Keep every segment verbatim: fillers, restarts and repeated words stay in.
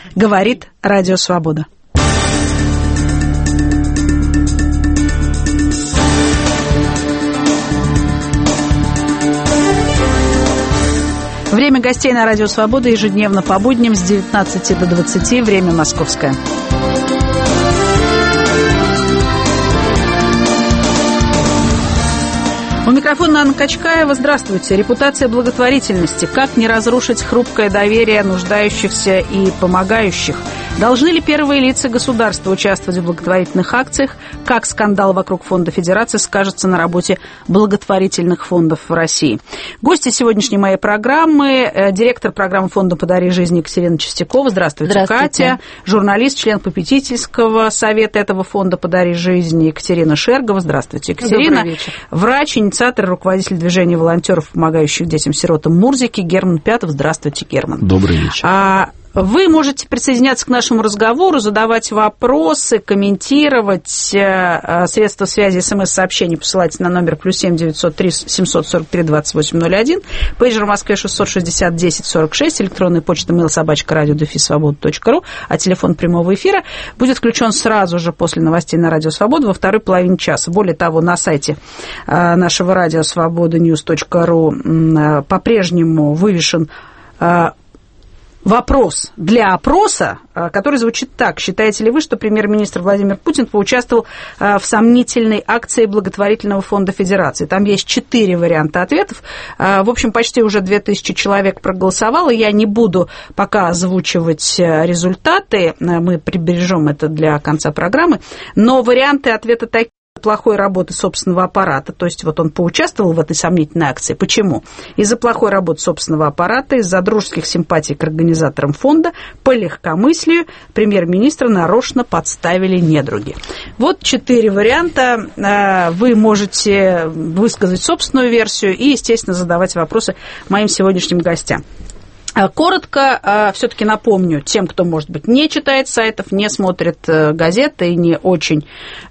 Говорит Радио Свобода. Время гостей на Радио Свобода ежедневно по будням с девятнадцати до двадцати, время московское. У микрофона Анна Качкаева. Здравствуйте. Репутация благотворительности. Как не разрушить хрупкое доверие нуждающихся и помогающих? Должны ли первые лица государства участвовать в благотворительных акциях? Как скандал вокруг Фонда Федерации скажется на работе благотворительных фондов в России? Гости сегодняшней моей программы – директор программы Фонда «Подари жизнь» Екатерина Чистякова. Здравствуйте, Здравствуйте, Катя. Журналист, член попечительского совета этого Фонда «Подари жизнь» Екатерина Шергова. Здравствуйте, Екатерина. Добрый вечер. Врач, инициатор, руководитель движения волонтеров, помогающих детям-сиротам Мурзики, Герман Пятов. Здравствуйте, Герман. Добрый вечер. А вы можете присоединяться к нашему разговору, задавать вопросы, комментировать. Средства связи, смс-сообщения посылайте на номер плюс семь девятьсот три семьсот сорок три двадцать восемь ноль один, пейджер в Москве шестьсот шестьдесят десять сорок шесть, электронная почта mail собачка радио дефис свобода точка ру, а телефон прямого эфира будет включен сразу же после новостей на Радио Свобода во второй половине часа. Более того, на сайте нашего радио свобода ньюс точка ру по-прежнему вывешен вопрос для опроса, который звучит так. Считаете ли вы, что премьер-министр Владимир Путин поучаствовал в сомнительной акции благотворительного фонда Федерации? Там есть четыре варианта ответов. В общем, почти уже две тысячи человек проголосовало. Я не буду пока озвучивать результаты. Мы прибережем это для конца программы. Но варианты ответа такие. Плохой работы собственного аппарата, то есть вот он поучаствовал в этой сомнительной акции. Почему? Из-за плохой работы собственного аппарата, из-за дружеских симпатий к организаторам фонда, по легкомыслию премьер-министра нарочно подставили недруги. Вот четыре варианта. Вы можете высказать собственную версию и, естественно, задавать вопросы моим сегодняшним гостям. Коротко все-таки напомню тем, кто, может быть, не читает сайтов, не смотрит газеты и не очень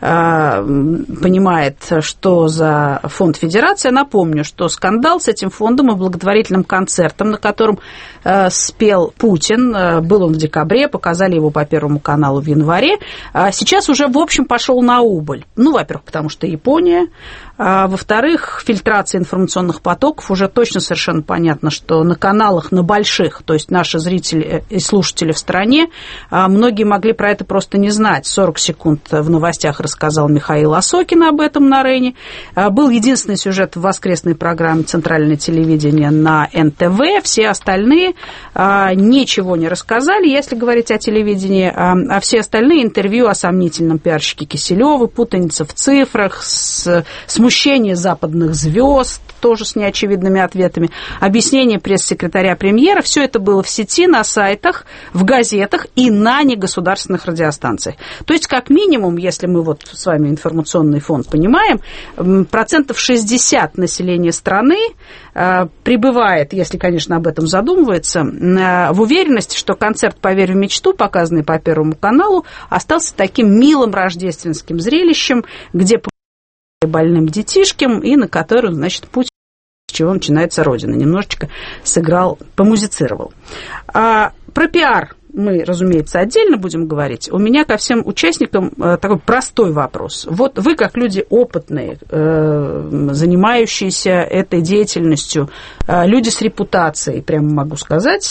понимает, что за фонд Федерации, напомню, что скандал с этим фондом и благотворительным концертом, на котором спел Путин, был он в декабре, показали его по Первому каналу в январе, сейчас уже, в общем, пошел на убыль. Ну, во-первых, потому что Япония, а во-вторых, фильтрация информационных потоков, уже точно совершенно понятно, что на каналах, на больших, то есть наши зрители и слушатели в стране, многие могли про это просто не знать. сорок секунд в новостях рассказал Михаил Осокин об этом на Рейне. Был единственный сюжет в воскресной программе «Центральное телевидение» на эн тэ вэ. Все остальные ничего не рассказали, если говорить о телевидении, а все остальные интервью о сомнительном пиарщике Киселёве, путаница в цифрах, смущение западных звезд, тоже с неочевидными ответами, объяснение пресс-секретаря премьера, все это было в сети, на сайтах, в газетах и на негосударственных радиостанциях. То есть, как минимум, если мы вот с вами информационный фонд понимаем, процентов шестьдесят населения страны пребывает, если, конечно, об этом задумывается, в уверенности, что концерт «Поверь в мечту», показанный по Первому каналу, остался таким милым рождественским зрелищем, где больным детишкам, и на котором, значит, Путин, с чего начинается Родина, немножечко сыграл, помузицировал. А про пиар мы, разумеется, отдельно будем говорить. У меня ко всем участникам такой простой вопрос. Вот вы, как люди опытные, занимающиеся этой деятельностью, люди с репутацией, прямо могу сказать,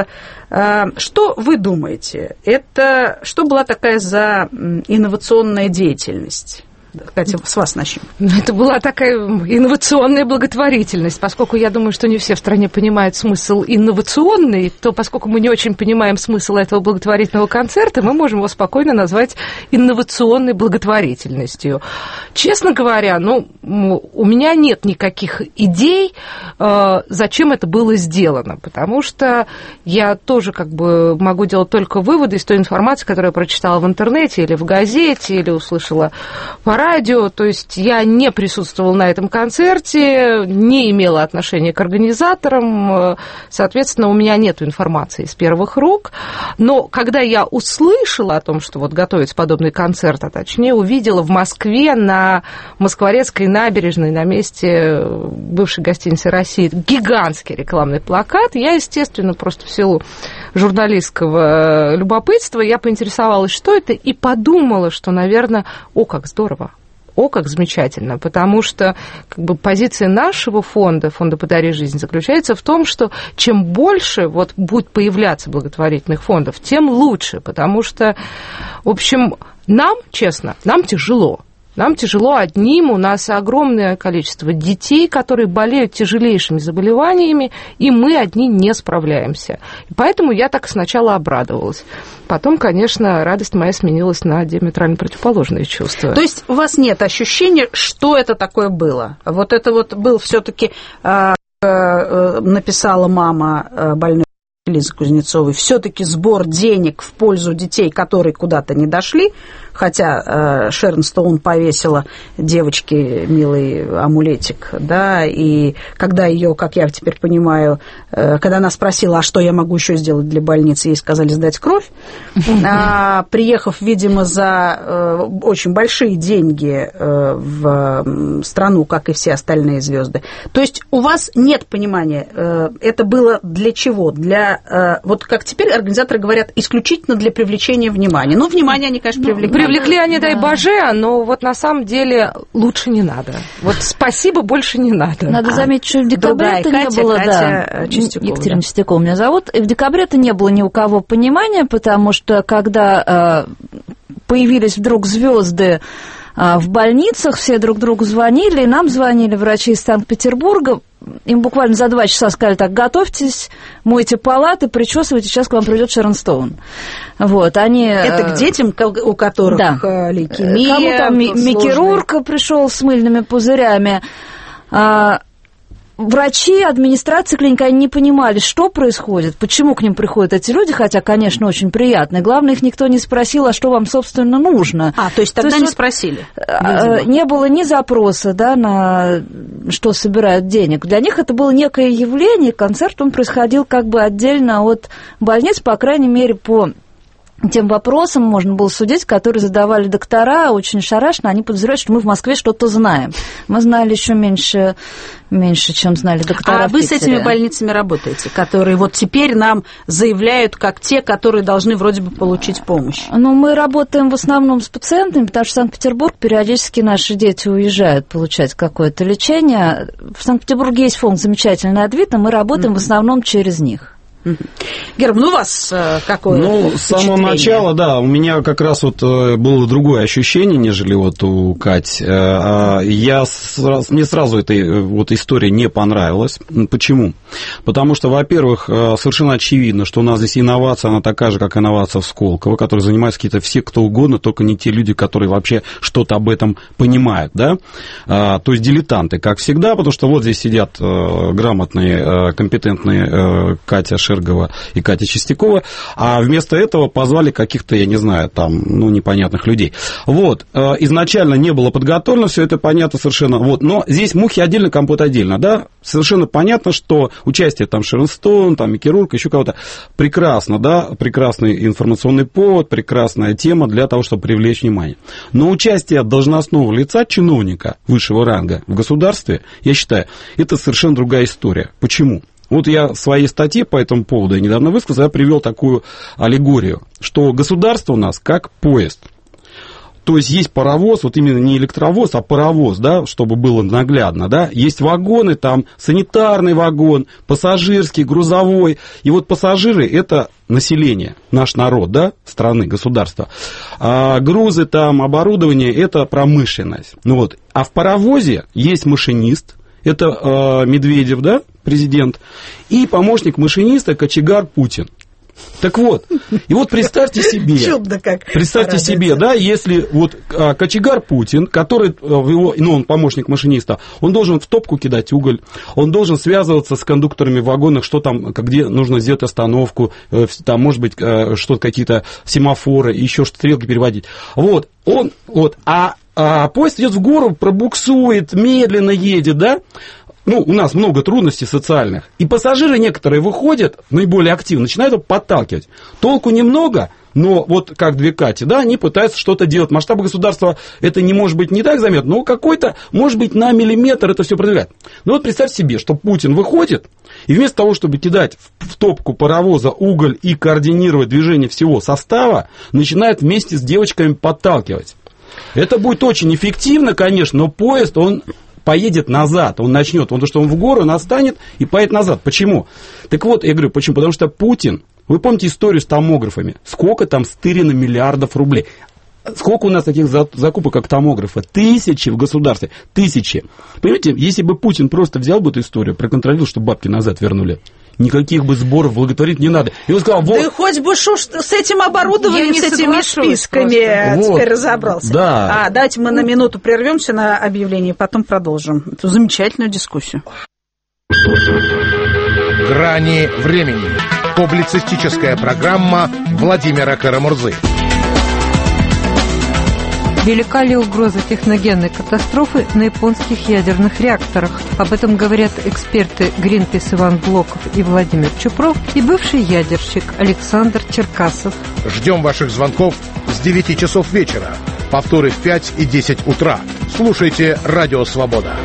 что вы думаете? Это что была такая за инновационная деятельность? Катя, с вас начнем. Это была такая инновационная благотворительность. Поскольку я думаю, что не все в стране понимают смысл инновационный, то поскольку мы не очень понимаем смысл этого благотворительного концерта, мы можем его спокойно назвать инновационной благотворительностью. Честно говоря, ну, у меня нет никаких идей, зачем это было сделано, потому что я тоже как бы могу делать только выводы из той информации, которую я прочитала в интернете или в газете, или услышала по радио, то есть я не присутствовала на этом концерте, не имела отношения к организаторам, соответственно, у меня нет информации из первых рук, но когда я услышала о том, что вот готовится подобный концерт, а точнее увидела в Москве на Москворецкой набережной на месте бывшей гостиницы «Россия» гигантский рекламный плакат, я, естественно, просто в силу журналистского любопытства, я поинтересовалась, что это, и подумала, что, наверное, о, как здорово, о, как замечательно, потому что как бы, позиция нашего фонда, фонда «Подари жизнь», заключается в том, что чем больше вот, будет появляться благотворительных фондов, тем лучше, потому что, в общем, нам, честно, нам тяжело. Нам тяжело одним, у нас огромное количество детей, которые болеют тяжелейшими заболеваниями, и мы одни не справляемся. И поэтому я так сначала обрадовалась. Потом, конечно, радость моя сменилась на диаметрально противоположные чувства. То есть у вас нет ощущения, что это такое было? Вот это вот был все-таки, э, э, написала мама э, больной Лизы Кузнецовой, все-таки сбор денег в пользу детей, которые куда-то не дошли, хотя э, Шерон Стоун повесила девочке милый амулетик, да, и когда ее, как я теперь понимаю, э, когда она спросила, а что я могу еще сделать для больницы, ей сказали сдать кровь, а, приехав, видимо, за э, очень большие деньги э, в страну, как и все остальные звезды. То есть у вас нет понимания, э, это было для чего? Для вот как теперь организаторы говорят, исключительно для привлечения внимания. Ну, внимание они, конечно, привлекли. Привлекли они, дай боже, но вот на самом деле лучше не надо. Вот спасибо, больше не надо. Надо заметить, что в декабре это не было, да, Екатерина Чистякова меня зовут, и в декабре это не было ни у кого понимания, потому что когда появились вдруг звезды в больницах, все друг другу звонили, и нам звонили врачи из Санкт-Петербурга. Им буквально за два часа сказали, так, готовьтесь, мойте палаты, причесывайте, сейчас к вам придет Шерон Стоун. Вот, они... Это к детям, у которых да. лейкемия. Кому там микирург пришел с мыльными пузырями. Врачи, администрация клиники, они не понимали, что происходит, почему к ним приходят эти люди, хотя, конечно, очень приятно. И главное, их никто не спросил, а что вам, собственно, нужно. А, то есть тогда то есть, не спросили? Видимо. Не было ни запроса, да, на что собирают денег. Для них это было некое явление, концерт, он происходил как бы отдельно от больниц, по крайней мере, по тем вопросам можно было судить, которые задавали доктора, очень шарашно, они подозревают, что мы в Москве что-то знаем. Мы знали еще меньше, меньше, чем знали доктора. А вы с этими больницами работаете, которые вот теперь нам заявляют, как те, которые должны вроде бы получить помощь? Ну, мы работаем в основном с пациентами, потому что в Санкт-Петербург периодически наши дети уезжают получать какое-то лечение. В Санкт-Петербурге есть фонд «Замечательный Адвита», мы работаем mm-hmm. в основном через них. Герман, ну у вас какое Ну, с самого начала, да, у меня как раз вот было другое ощущение, нежели вот у Кати. Я, мне сразу эта вот история не понравилась. Почему? Потому что, во-первых, совершенно очевидно, что у нас здесь инновация, она такая же, как инновация в Сколково, которой занимаются какие-то все, кто угодно, только не те люди, которые вообще что-то об этом понимают, да. То есть дилетанты, как всегда, потому что вот здесь сидят грамотные, компетентные Катя Шерон и Катя Чистякова, а вместо этого позвали каких-то, я не знаю, там, ну, непонятных людей. Вот, изначально не было подготовлено, все это понятно совершенно, вот, но здесь мухи отдельно, компот отдельно, да, совершенно понятно, что участие там Шерон Стоун, там, Микки-Рурк, еще кого-то, прекрасно, да, прекрасный информационный повод, прекрасная тема для того, чтобы привлечь внимание. Но участие должностного лица, чиновника высшего ранга в государстве, я считаю, это совершенно другая история. Почему? Вот я в своей статье по этому поводу, я недавно высказал, я привел такую аллегорию, что государство у нас как поезд. То есть есть паровоз, вот именно не электровоз, а паровоз, да, чтобы было наглядно, да. Есть вагоны, там санитарный вагон, пассажирский, грузовой. И вот пассажиры – это население, наш народ, да, страны, государства. А грузы, там, оборудование – это промышленность. Ну, вот. А в паровозе есть машинист, это э, Медведев, да, президент, и помощник машиниста кочегар Путин. Так вот, и вот представьте себе, чудно как представьте себе, да, если вот а, кочегар Путин, который, в его, ну, он помощник машиниста, он должен в топку кидать уголь, он должен связываться с кондукторами в вагонах, что там, где нужно сделать остановку, там, может быть, что-то, какие-то семафоры, еще что-то, стрелки переводить. Вот, он, вот, а а поезд идет в гору, пробуксует, медленно едет, да? Ну, у нас много трудностей социальных. И пассажиры некоторые выходят, наиболее активно, начинают его подталкивать. Толку немного, но вот как две Кати, да, они пытаются что-то делать. Масштабы государства это не может быть не так заметно, но какой-то, может быть, на миллиметр это все продвигает. Ну вот представь себе, что Путин выходит, и вместо того, чтобы кидать в топку паровоза уголь и координировать движение всего состава, начинает вместе с девочками подталкивать. Это будет очень эффективно, конечно, но поезд, он поедет назад, он начнет, потому что он в гору настанет и поедет назад. Почему? Так вот, я говорю, почему? Потому что Путин, вы помните историю с томографами? Сколько там стырено миллиардов рублей? Сколько у нас таких закупок, как томографа? Тысячи в государстве, тысячи. Понимаете, если бы Путин просто взял бы эту историю, проконтролировал, чтобы бабки назад вернули, никаких бы сборов благотворить не надо. И он сказал, вот... Да хоть бы шо с этим оборудованием, с этими списками вот, теперь разобрался. Да. А, давайте мы на минуту прервемся на объявление, и потом продолжим эту замечательную дискуссию. «Грани времени». Публицистическая программа Владимира Карамурзы. Велика ли угроза техногенной катастрофы на японских ядерных реакторах? Об этом говорят эксперты Гринпис Иван Блоков и Владимир Чупров и бывший ядерщик Александр Черкасов. Ждем ваших звонков с девяти часов вечера. Повторы в пять и десять утра. Слушайте «Радио Свобода».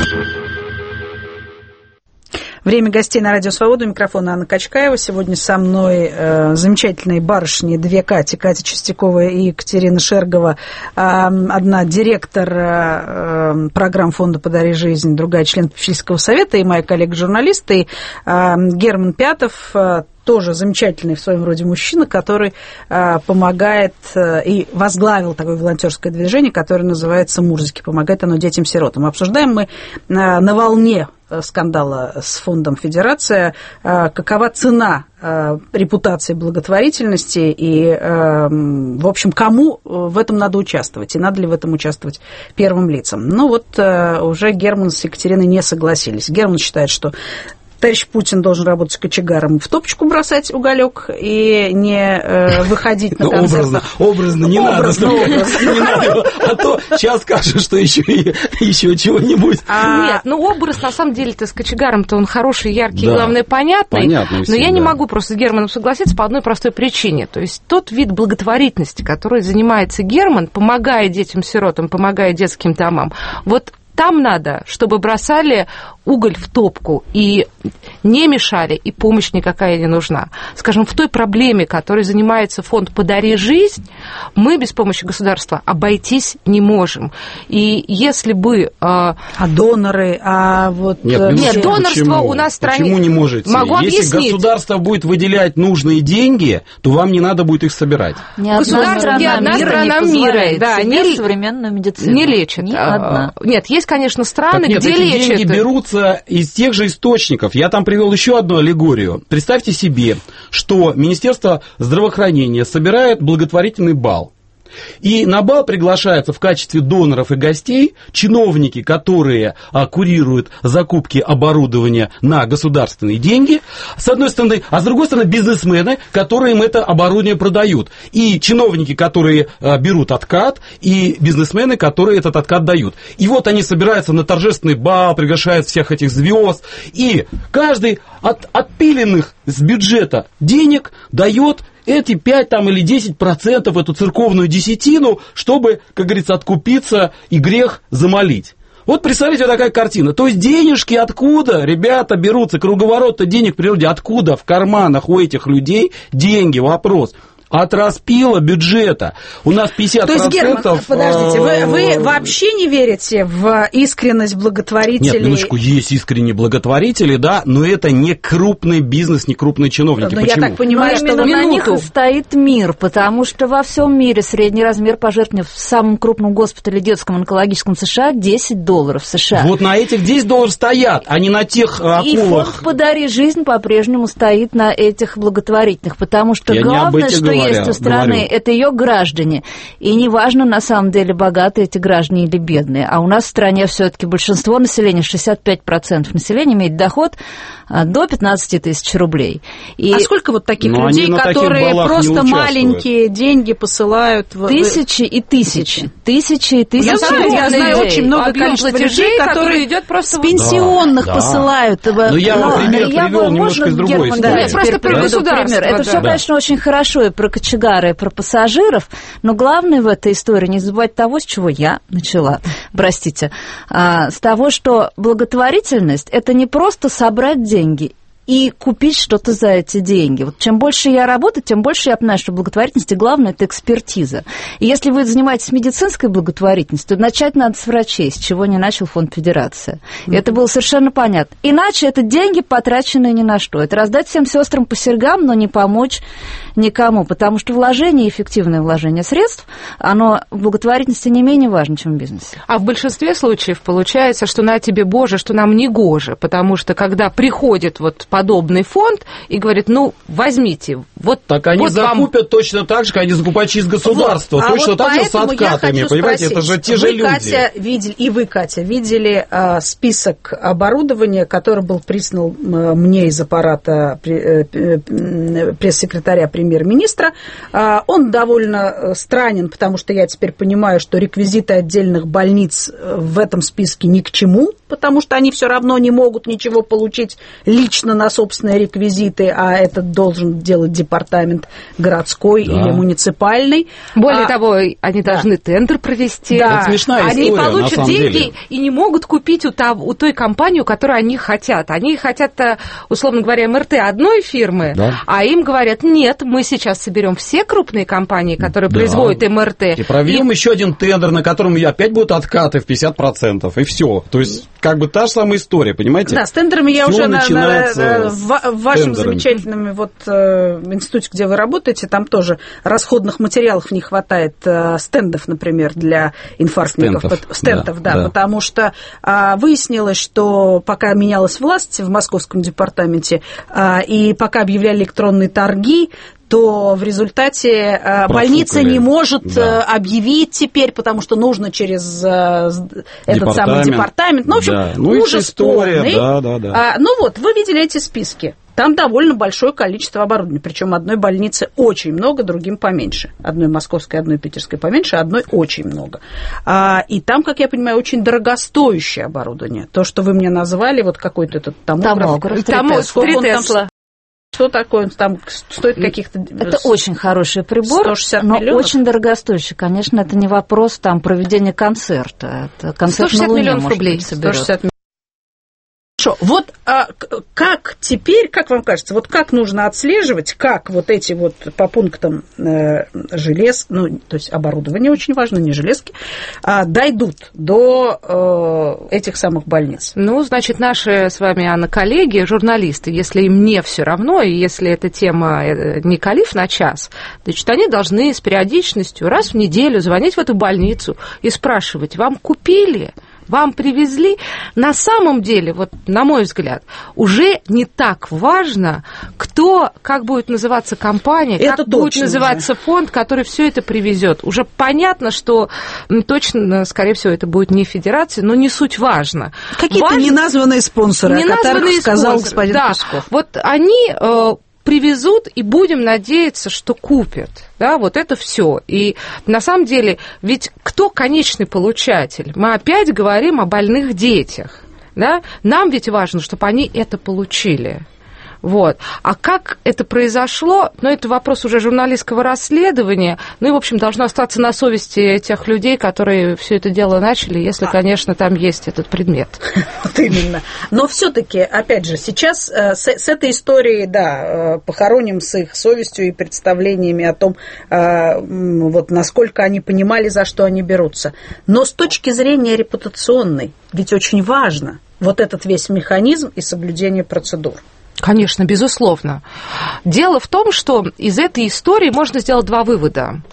Время гостей на Радио Свобода. У микрофона Анна Качкаева. Сегодня со мной э, замечательные барышни, две Кати, Катя Чистякова и Екатерина Шергова. Э, одна директор э, программ фонда «Подари жизнь», другая член попечительского совета, и моя коллега-журналист, и э, Герман Пятов, э, тоже замечательный в своем роде мужчина, который э, помогает э, и возглавил такое волонтерское движение, которое называется «Мурзики». Помогает оно детям-сиротам. Обсуждаем мы э, на волне скандала с фондом «Федерация», какова цена репутации благотворительности и, в общем, кому в этом надо участвовать, и надо ли в этом участвовать первым лицам. Ну вот уже Герман с Екатериной не согласились. Герман считает, что товарищ Путин должен работать кочегаром, в топочку бросать уголек и не э, выходить на концерт. Образно, образно, не образно, надо. Образно. Не надо. А то сейчас скажут, что еще, еще чего-нибудь. А... Нет, ну образ, на самом деле-то с кочегаром-то он хороший, яркий, да. главное, понятный. Понятный но всем, я не да. могу просто с Германом согласиться по одной простой причине. То есть тот вид благотворительности, который занимается Герман, помогая детям-сиротам, помогая детским домам, вот там надо, чтобы бросали уголь в топку и не мешали, и помощь никакая не нужна. Скажем, в той проблеме, которой занимается фонд «Подари жизнь», мы без помощи государства обойтись не можем. И если бы... А доноры, а вот... Нет, Нет донорство почему? у нас в стране... Почему не можете? Могу Если объяснить. Государство будет выделять нужные деньги, то вам не надо будет их собирать. Ни одна страна, ни одна мира, страна не мира да, не, современную медицину. Не лечит. Ни одна. Нет, есть, конечно, страны, Так нет, где эти лечат. деньги берутся из тех же источников. Я там привел еще одну аллегорию. Представьте себе, что Министерство здравоохранения собирает благотворительный бал. И на бал приглашаются в качестве доноров и гостей чиновники, которые а, курируют закупки оборудования на государственные деньги, с одной стороны, а с другой стороны бизнесмены, которые им это оборудование продают. И чиновники, которые а, берут откат, и бизнесмены, которые этот откат дают. И вот они собираются на торжественный бал, приглашают всех этих звезд, и каждый от отпиленных с бюджета денег дает эти пять там, или десять процентов, эту церковную десятину, чтобы, как говорится, откупиться и грех замолить. Вот представьте, вот такая картина. То есть денежки откуда, ребята, берутся? Круговорот-то денег в природе откуда в карманах у этих людей деньги? Вопрос. От распила бюджета. У нас пятьдесят процентов... То есть, Герман, подождите, вы, вы вообще не верите в искренность благотворителей? Нет, минуточку, есть искренние благотворители, да, но это не крупный бизнес, не крупные чиновники. Но Почему? я так понимаю, но что именно на минуту. них стоит мир, потому что во всем мире средний размер пожертвований в самом крупном госпитале детском онкологическом США десять долларов США. Вот на этих десять долларов стоят, а не на тех акулах. И фонд «Подари жизнь» по-прежнему стоит на этих благотворительных, потому что Я главное, что говоря, есть у страны, говорю. это ее граждане. И неважно, на самом деле, богатые эти граждане или бедные. А у нас в стране все-таки большинство населения, шестьдесят пять процентов населения, имеет доход до пятнадцать тысяч рублей. И... А сколько вот таких Но людей, которые просто маленькие деньги посылают? В... Тысячи и тысячи. Тысячи и тысячи. Я знаю, я знаю очень много количества людей, которые идет просто с пенсионных да, посылают. Да. Но я вам пример я привел немножко из другой истории. Да, я просто про государство. Это все, да. конечно, очень хорошо и про кочегара, и про пассажиров, но главное в этой истории не забывать того, с чего я начала, простите, а, с того, что благотворительность – это не просто собрать деньги и купить что-то за эти деньги. Вот чем больше я работаю, тем больше я понимаю, что благотворительность, и главное, это экспертиза. И если вы занимаетесь медицинской благотворительностью, то начать надо с врачей, с чего не начал Фонд Федерации. Mm-hmm. Это было совершенно понятно. Иначе это деньги, потраченные ни на что. Это раздать всем сестрам по серьгам, но не помочь никому, потому что вложение, эффективное вложение средств, оно в благотворительности не менее важно, чем в бизнесе. А в большинстве случаев получается, что на тебе Боже, что нам не гоже, потому что когда приходит вот подобный фонд и говорит, ну, возьмите, вот так они вот закупят вам... точно так же, как они закупают через государство, вот. точно а так вот же с откатами, понимаете, спросить, это же те же вы, люди. Катя, видели, и вы, Катя, видели а, список оборудования, который был прислан а, мне из аппарата при, а, пресс-секретаря премьер-министра. А, он довольно странен, потому что я теперь понимаю, что реквизиты отдельных больниц в этом списке ни к чему, потому что они все равно не могут ничего получить лично на собственные реквизиты, а это должен делать департамент городской да. или муниципальный. Более а, того, они да. должны тендер провести. Да. Это смешная они история, получат на самом деньги деле. И не могут купить у, того, у той компании, которую они хотят. Они хотят, условно говоря, эм эр тэ одной фирмы, да. а им говорят, нет, мы сейчас соберем все крупные компании, которые да. производят эм эр тэ. И проведем и... еще один тендер, на котором опять будут откаты в пятьдесят процентов, и все. То есть, как бы та же самая история, понимаете? Да, с тендерами я Всё уже на, на, в, в вашем замечательном вот, э, институте, где вы работаете, там тоже расходных материалов не хватает, э, стендов, например, для инфарктников. Стентов, Стентов, да, да, да, потому что э, выяснилось, что пока менялась власть в московском департаменте, э, и пока объявляли электронные торги, то в результате Профукали. больница не может да. объявить теперь, потому что нужно через этот самый департамент. Ну, в общем, да. ну, ужас полный. Да, да, да. А, ну вот, вы видели эти списки. Там довольно большое количество оборудования. Причем одной больницы очень много, другим поменьше. Одной московской, одной питерской поменьше, одной очень много. А, и там, как я понимаю, очень дорогостоящее оборудование. То, что вы мне назвали, вот какой-то этот томограф. Томограф. три Тесла. Что такое? Он там стоит каких-то... Это очень хороший прибор, но миллионов? Очень дорогостоящий. Конечно, это не вопрос там проведения концерта. Это концерт на Луне, миллионов рублей. сто шестьдесят миллионов. Хорошо, вот а, как теперь, как вам кажется, вот как нужно отслеживать, как вот эти вот по пунктам э, желез, ну, то есть оборудование очень важно, не железки, а, дойдут до э, этих самых больниц? Ну, значит, наши с вами, Анна, коллеги, журналисты, если им не все равно, и если эта тема не калиф на час, значит, они должны с периодичностью раз в неделю звонить в эту больницу и спрашивать, вам купили? Вам привезли, на самом деле, вот на мой взгляд, уже не так важно, кто, как будет называться компания, это как будет называться уже. фонд, который все это привезет. Уже понятно, что точно, скорее всего, это будет не федерация, но не суть важно. Какие-то важно... неназванные спонсоры, не о которых сказал спонсоры. господин да. Песков. Вот они... привезут, и будем надеяться, что купят. Да, вот это все. И на самом деле, ведь кто конечный получатель? Мы опять говорим о больных детях. Да? Нам ведь важно, чтобы они это получили. Вот. А как это произошло, ну, это вопрос уже журналистского расследования, ну, и, в общем, должно остаться на совести тех людей, которые все это дело начали, если, конечно, там есть этот предмет. Вот именно. Но все-таки, опять же, сейчас с, с этой историей, да, похороним с их совестью и представлениями о том, вот, насколько они понимали, за что они берутся. Но с точки зрения репутационной, ведь очень важно вот этот весь механизм и соблюдение процедур. Конечно, безусловно. Дело в том, что из этой истории можно сделать два вывода.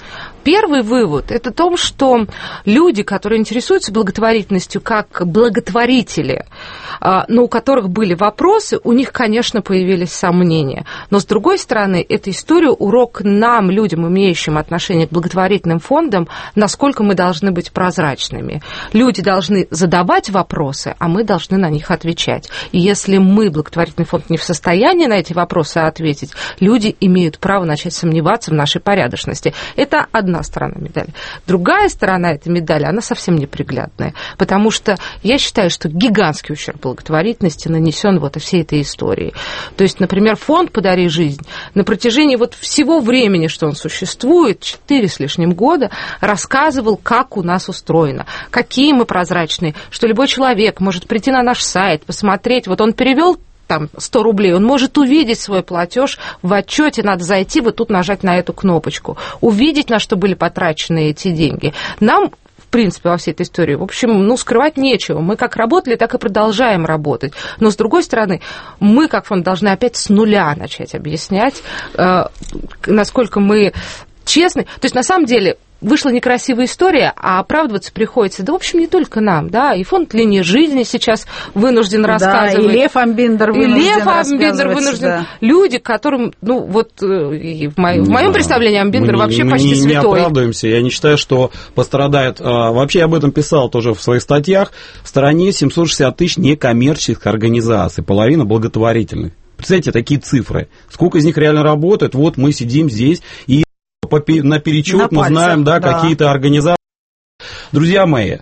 Первый вывод – это то, что люди, которые интересуются благотворительностью как благотворители, но у которых были вопросы, у них, конечно, появились сомнения. Но, с другой стороны, эта история – урок нам, людям, имеющим отношение к благотворительным фондам, насколько мы должны быть прозрачными. Люди должны задавать вопросы, а мы должны на них отвечать. И если мы, благотворительный фонд, не в состоянии на эти вопросы ответить, люди имеют право начать сомневаться в нашей порядочности. Это одна сторона медали. Другая сторона этой медали, она совсем неприглядная, потому что я считаю, что гигантский ущерб благотворительности нанесен вот всей этой истории. То есть, например, фонд «Подари жизнь» на протяжении вот всего времени, что он существует, четыре с лишним года, рассказывал, как у нас устроено, какие мы прозрачные, что любой человек может прийти на наш сайт, посмотреть, вот он перевел там сто рублей, он может увидеть свой платеж в отчете, надо зайти, вот тут нажать на эту кнопочку, увидеть, на что были потрачены эти деньги. Нам, в принципе, во всей этой истории, в общем, ну, скрывать нечего. Мы как работали, так и продолжаем работать. Но, с другой стороны, мы, как фонд, должны опять с нуля начать объяснять, э, насколько мы честны. То есть, на самом деле, вышла некрасивая история, а оправдываться приходится, да, в общем, не только нам, да, и фонд «Линия жизни» сейчас вынужден да, рассказывать. И Лев Амбиндер вынужден И Лев Амбиндер вынужден. Да. Люди, которым, ну, вот, в, мо- в моем да. представлении Амбиндер мы вообще не, почти не, святой. Не оправдываемся, я не считаю, что пострадает, а, вообще я об этом писал тоже в своих статьях, в стороне семьсот шестьдесят тысяч некоммерческих организаций, половина благотворительных. Представляете, такие цифры. Сколько из них реально работает? Вот мы сидим здесь и наперечет мы знаем, да, да. какие-то организации. Друзья мои,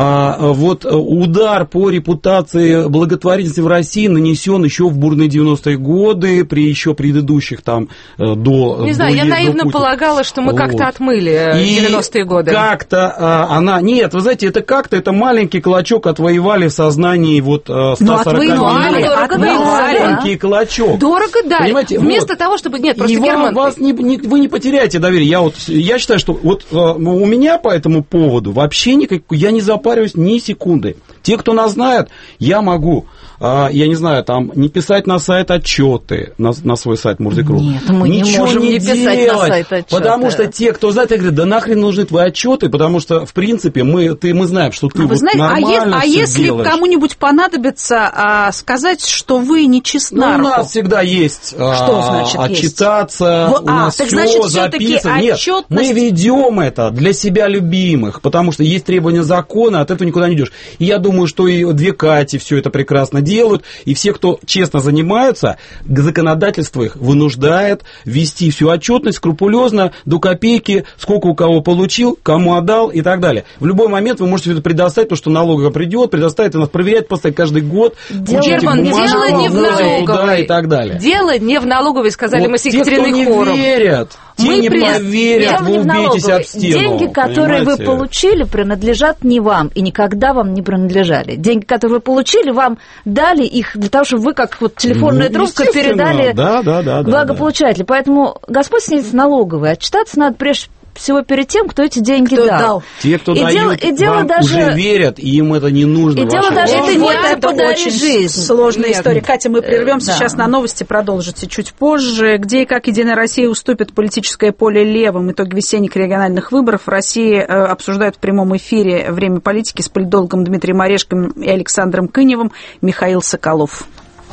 вот удар по репутации благотворительности в России нанесен еще в бурные девяностые годы, при еще предыдущих там до... Не знаю, до, я наивно до полагала, что мы вот. как-то отмыли и девяностые годы. Как-то она... Нет, вы знаете, это как-то, это маленький клочок отвоевали в сознании вот ста сорока миллионов. Маленький клочок. Дорого дали. Понимаете, Вместо вот. того, чтобы... Нет, просто и Герман... вас не, не, вы не потеряете доверие. Я, вот, я считаю, что вот у меня по этому поводу вообще никак, я не запариваюсь ни секунды. Те, кто нас знает, я могу, я не знаю, там, не писать на сайт отчеты, на, на свой сайт Мурзик.ру. Нет, мы не можем не писать делать, на сайт отчеты. Потому что те, кто знает, говорят, да нахрен нужны твои отчеты, потому что, в принципе, мы, ты, мы знаем, что ты а вот знаете, нормально А, е- а если делаешь. Кому-нибудь понадобится а, сказать, что вы не честны? Ну, у нас всегда есть что значит отчитаться, есть? у нас а, все записано. Нет, мы ведем это для себя любимых, потому что есть требования закона, от этого никуда не идешь. И я думаю, что и две Кати все это прекрасно делают, и все, кто честно занимаются, законодательство их вынуждает вести всю отчетность скрупулезно, до копейки, сколько у кого получил, кому отдал и так далее. В любой момент вы можете это предоставить, то, что налоговая придет, предоставит, и нас проверяет постоянно каждый год. Герман, дело не в налоговой. И так далее. Дело не в налоговой, сказали вот мы с Екатериной Хором. Те, кто не верят, те мы не при... поверят, вы убейтесь об стену. Деньги, которые понимаете? вы получили, принадлежат не вам и никогда вам не принадлежали. Деньги, которые вы получили, вам дали их для того, чтобы вы, как вот телефонная ну, трубка, передали да, да, да, благополучателю. Да, да. Поэтому Господь снится налоговый. Отчитаться надо прежде всего перед тем, кто эти деньги кто дал. дал. Те, кто и дают, дело, и дело вам даже... уже верят, и им это не нужно. И дело даже это не вот это очень жизнь. Сложная Нет. история. Катя, мы прервемся да. сейчас на новости, продолжите чуть позже. Где и как Единая Россия уступит политическое поле левым? Итоги весенних региональных выборов в России обсуждают в прямом эфире «Время политики» с политологом Дмитрием Орешковым и Александром Кыневым. Михаил Соколов.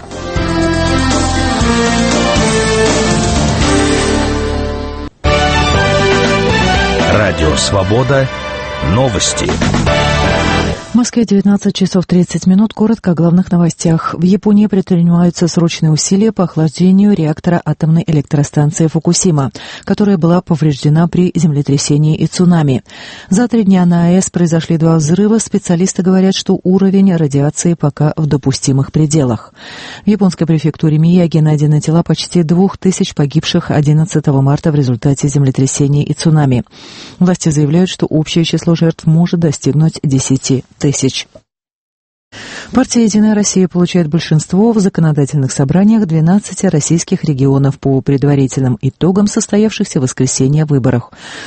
Радио «Свобода». Новости. В Москве девятнадцать часов тридцать минут. Коротко о главных новостях. В Японии предпринимаются срочные усилия по охлаждению реактора атомной электростанции Фукусима, которая была повреждена при землетрясении и цунами. За три дня на АЭС произошли два взрыва. Специалисты говорят, что уровень радиации пока в допустимых пределах. В японской префектуре Мияги найдены тела почти двух тысяч погибших одиннадцатого марта в результате землетрясения и цунами. Власти заявляют, что общее число жертв может достигнуть десяти тысяч. Партия «Единая Россия» получает большинство в законодательных собраниях двенадцати российских регионов по предварительным итогам состоявшихся в воскресенье выборах.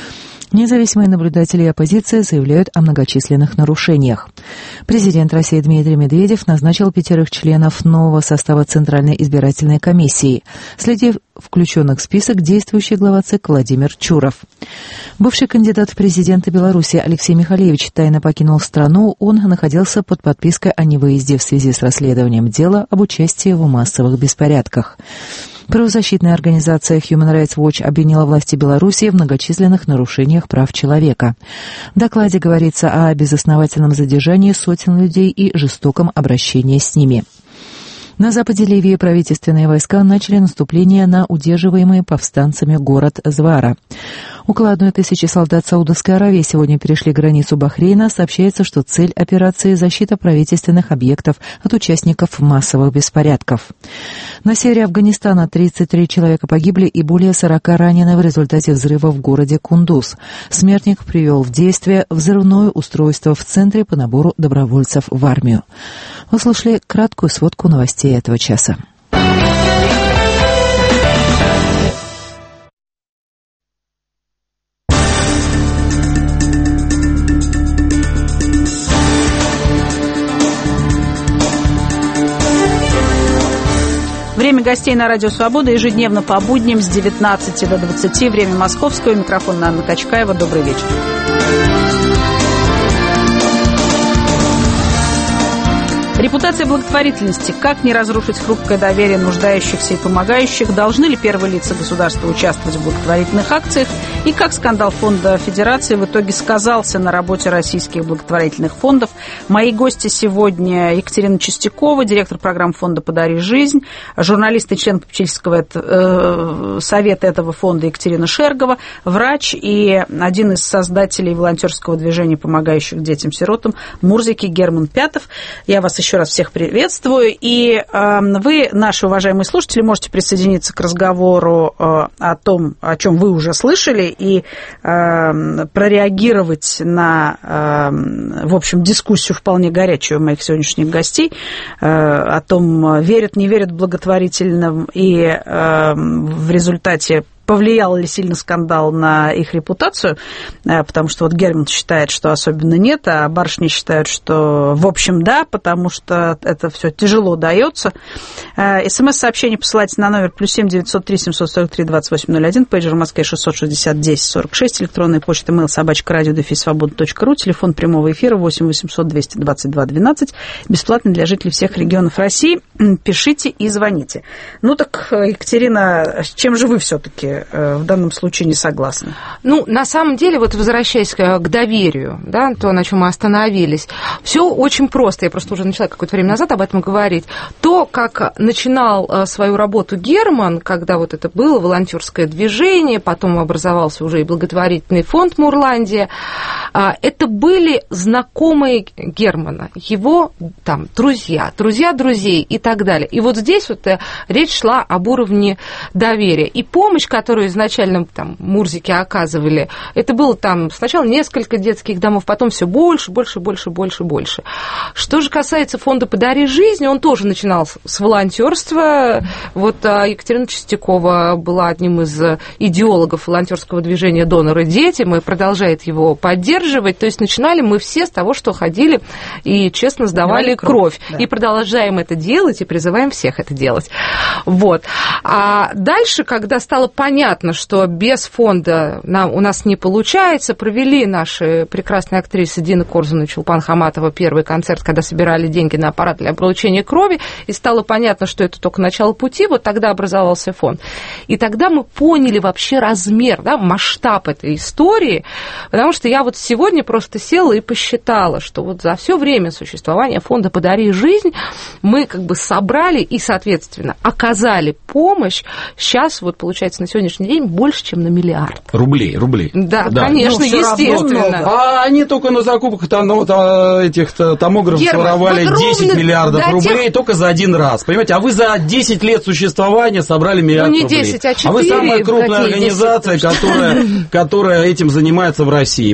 Независимые наблюдатели и оппозиция заявляют о многочисленных нарушениях. Президент России Дмитрий Медведев назначил пятерых членов нового состава Центральной избирательной комиссии, среди включенных в список действующий глава ЦИК Владимир Чуров. Бывший кандидат в президенты Беларуси Алексей Михалевич тайно покинул страну. Он находился под подпиской о невыезде в связи с расследованием дела об участии в массовых беспорядках. Правозащитная организация Human Rights Watch обвинила власти Беларуси в многочисленных нарушениях прав человека. В докладе говорится о безосновательном задержании сотен людей и жестоком обращении с ними. На западе Ливии правительственные войска начали наступление на удерживаемый повстанцами город Звара. Около одной тысячи солдат Саудовской Аравии сегодня перешли границу Бахрейна. Сообщается, что цель операции – защита правительственных объектов от участников массовых беспорядков. На севере Афганистана тридцать три человека погибли и более сорока ранены в результате взрыва в городе Кундуз. Смертник привел в действие взрывное устройство в центре по набору добровольцев в армию. Вы слушали краткую сводку новостей этого часа. Время гостей на Радио Свобода ежедневно по будням с девятнадцати до двадцати. Время московского. Микрофон Анна Качкаева. Добрый вечер. Репутация благотворительности. Как не разрушить хрупкое доверие нуждающихся и помогающих? Должны ли первые лица государства участвовать в благотворительных акциях? И как скандал Фонда Федерации в итоге сказался на работе российских благотворительных фондов? Мои гости сегодня: Екатерина Чистякова, директор программы фонда «Подари жизнь», журналист и член попечительского э, совета этого фонда Екатерина Шергова, врач и один из создателей волонтерского движения, помогающих детям-сиротам, Мурзики, Герман Пятов. Я вас еще раз всех приветствую. И э, вы, наши уважаемые слушатели, можете присоединиться к разговору э, о том, о чем вы уже слышали, и э, прореагировать на, э, в общем, дискуссию вполне горячую моих сегодняшних гостей э, о том, верят, не верят благотворительным, и э, в результате повлиял ли сильно скандал на их репутацию, потому что вот Герман считает, что особенно нет, а барышни считают, что в общем да, потому что это все тяжело дается. СМС-сообщение посылайте на номер плюс семь девятьсот три семьсот сорок три двадцать восемь ноль один, пейджер в Москве шестьсот шестьдесят десять сорок шесть, электронная почта mail собачка радио дефис свобода точка ру, телефон прямого эфира восемь восемьсот двести двадцать два двенадцать, бесплатно для жителей всех регионов России. Пишите и звоните. Ну так, Екатерина, с чем же вы все-таки в данном случае не согласны? Ну, на самом деле, вот возвращаясь к доверию, да, то, на чем мы остановились, все очень просто. Я просто уже начала какое-то время назад об этом говорить. То, как начинал свою работу Герман, когда вот это было волонтерское движение, потом образовался уже и благотворительный фонд «Мурландия», это были знакомые Германа, его там друзья, друзья друзей и так далее. И вот здесь вот речь шла об уровне доверия. И помощь, которую изначально там Мурзики оказывали, это было там сначала несколько детских домов, потом все больше, больше, больше, больше, больше. Что же касается фонда «Подари жизнь», он тоже начинал с волонтерства. Вот Екатерина Чистякова была одним из идеологов волонтерского движения «Доноры дети», мы продолжаем его поддерживать. То есть начинали мы все с того, что ходили и честно сдавали кровь. кровь. Да. И продолжаем это делать, и призываем всех это делать. Вот. А дальше, когда стало понятно, что без фонда нам, у нас не получается, провели наши прекрасные актрисы Дина Корзун и Чулпан Хаматова первый концерт, когда собирали деньги на аппарат для получения крови, и стало понятно, что это только начало пути, вот тогда образовался фонд. И тогда мы поняли вообще размер, да, масштаб этой истории, потому что я вот сегодня просто села и посчитала, что вот за все время существования фонда «Подари жизнь» мы как бы собрали и, соответственно, оказали помощь. Сейчас вот получается на сегодняшний день больше, чем на миллиард. Рублей, рублей. Да, да. Конечно, ну, естественно. А они только на закупках ну, этих томографов своровали вот десять миллиардов рублей тех... только за один раз. Понимаете, а вы за десять лет существования собрали миллиард рублей. Ну, не десять, а четыре. А вы самая крупная организация, которая, которая этим занимается в России. Понимаете,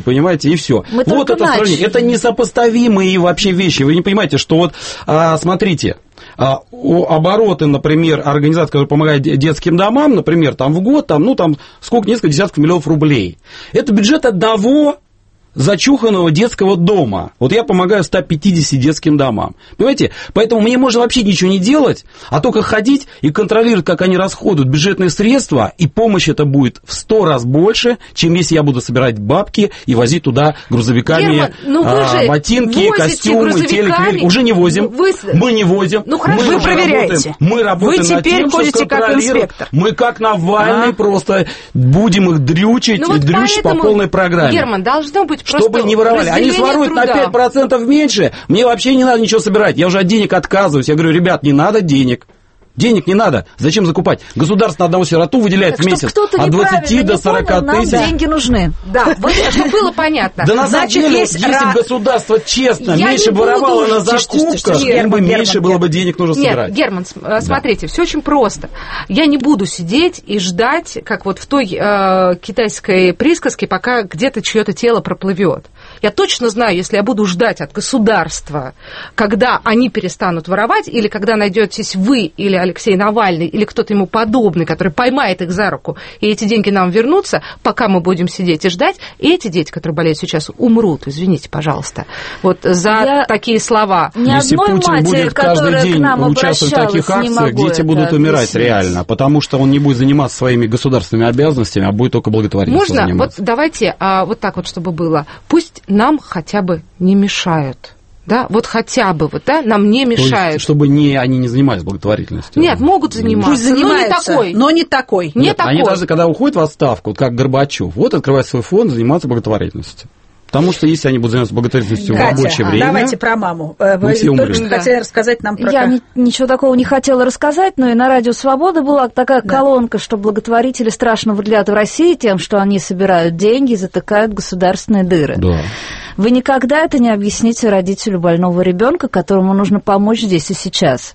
и все. Вот это сравнение. Это несопоставимые вообще вещи. Вы не понимаете, что вот, а, смотрите, а, обороты, например, организации, которые помогают детским домам, например, там в год, там, ну, там, сколько, несколько десятков миллионов рублей. Это бюджет одного зачуханного детского дома. Вот я помогаю ста пятидесяти детским домам. Понимаете? Поэтому мне можно вообще ничего не делать, а только ходить и контролировать, как они расходуют бюджетные средства, и помощь это будет в сто раз больше, чем если я буду собирать бабки и возить туда грузовиками Герман, ну а, ботинки, костюмы, телек, велик. Уже не возим. Вы... Мы не возим. Ну, хорошо, мы вы проверяете. Работаем, мы работаем вы над теперь тем, ходите что как инспектор. Мы как Навальный а? просто будем их дрючить, ну, вот дрючить по полной программе. Герман, должно быть просто... Чтобы не воровали. Они своруют труда. На пять процентов меньше, мне вообще не надо ничего собирать. Я уже от денег отказываюсь. Я говорю, ребят, не надо денег. Денег не надо. Зачем закупать? Государство на одного сироту выделяет так в месяц от двадцати до сорока тысяч. Нам деньги нужны. Да, вот чтобы было понятно. Да на самом деле, если бы государство честно меньше воровало на закупках, им бы меньше было бы денег нужно собирать. Нет, Герман, смотрите, все очень просто. Я не буду сидеть и ждать, как вот в той китайской присказке, пока где-то чье-то тело проплывет. Я точно знаю, если я буду ждать от государства, когда они перестанут воровать, или когда найдетесь вы, или Алексей Навальный, или кто-то ему подобный, который поймает их за руку, и эти деньги нам вернутся, пока мы будем сидеть и ждать, и эти дети, которые болеют сейчас, умрут, извините, пожалуйста, вот за Я... такие слова. Ни если одной Путин матери, будет каждый день участвовать в таких акциях, дети будут умирать реально, потому что он не будет заниматься своими государственными обязанностями, а будет только благотворительностью Можно? заниматься. Вот давайте а, вот так вот, чтобы было. Пусть нам хотя бы не мешают. Да, вот хотя бы, вот, да, нам не мешают. То есть, чтобы не, они не занимались благотворительностью. Нет, могут заниматься, Пусть занимаются, но не такой. Но не такой. Нет, не такой. Они даже, когда уходят в отставку, вот как Горбачев, вот открывают свой фонд, заниматься благотворительностью. Потому что если они будут заниматься благотворительностью Катя, в рабочее время... давайте про маму. Мы все Только что да. хотели рассказать нам про... Я ни, ничего такого не хотела рассказать, но и на Радио Свобода была такая да. колонка, что благотворители страшно выглядят в России тем, что они собирают деньги и затыкают государственные дыры. Да. Вы никогда это не объясните родителю больного ребенка, которому нужно помочь здесь и сейчас.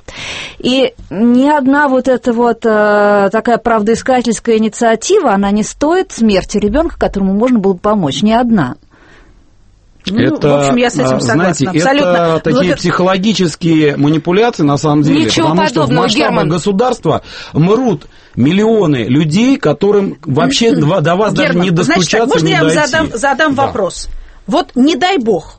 И ни одна вот эта вот э, такая правдоискательская инициатива, она не стоит смерти ребенка, которому можно было помочь. Ни одна. Ну, это, в общем, я с этим согласна, знаете, абсолютно. Это такие Благо... психологические манипуляции, на самом деле, Ничего потому что в масштабах Герман. государства мрут миллионы людей, которым вообще до вас Герман, даже не достучаться, значит, так, можно не я дойти. вам задам, задам да. вопрос? Вот не дай бог,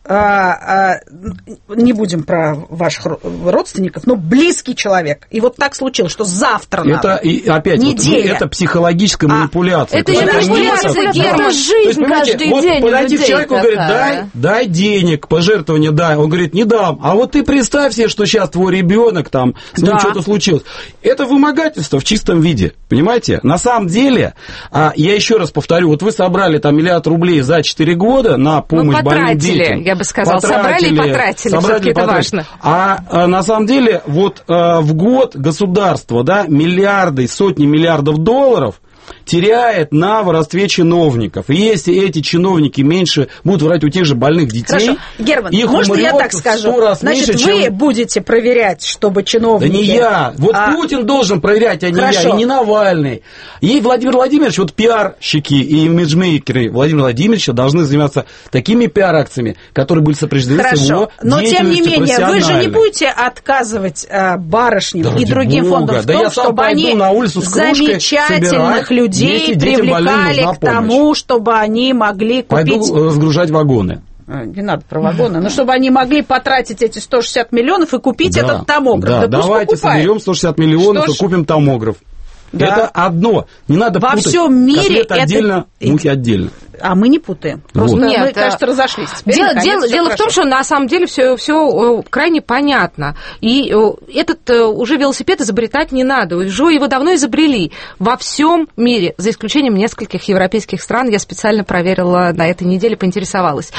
а, а, не будем про ваших родственников, но близкий человек. И вот так случилось, что завтра это, надо. И опять, вот, это психологическая а, манипуляция. Это не манипуляция, Герман. Это жизнь каждый вот день подойти к человеку и говорит, дай, дай денег, пожертвования дай. Он говорит, не дам. А вот ты представь себе, что сейчас твой ребенок там, с ним да. что-то случилось. Это вымогательство в чистом виде. Понимаете? На самом деле, а, я еще раз повторю, вот вы собрали там миллиард рублей за четыре года на помощь больным детям. Я бы сказала, собрали и потратили, все-таки это важно. А, а на самом деле, вот а, в год государство, да, миллиарды, сотни миллиардов долларов теряет на воровстве чиновников. И если эти чиновники меньше будут воровать у тех же больных детей... Хорошо, Герман, их можно я так скажу? Значит, меньше, вы чем... будете проверять, чтобы чиновники... Да не я. Вот а... Путин должен проверять, а не Хорошо. я, и не Навальный. И Владимир Владимирович, вот пиарщики и имиджмейкеры Владимира Владимировича должны заниматься такими пиар-акциями, которые были сопряжены Хорошо. с его Но, тем не менее, вы же не будете отказывать а, барышням да и другим Бога. фондам в да том, чтобы они на улицу с замечательных людей привлекали к тому, чтобы они могли купить... Пойду разгружать вагоны. Не надо про вагоны, но чтобы они могли потратить эти сто шестьдесят миллионов и купить да, этот томограф. Да, да давайте соберем сто шестьдесят миллионов и купим томограф. Да. Это одно. Не надо Во путать. всем мире это... отдельно, мухи отдельно. А мы не путаем. Просто вот. мы, Нет, кажется, разошлись. Теперь, дело наконец, дело, дело в том, что на самом деле все, все крайне понятно. И этот уже велосипед изобретать не надо. Уже его давно изобрели. Во всем мире, за исключением нескольких европейских стран, я специально проверила на этой неделе, поинтересовалась.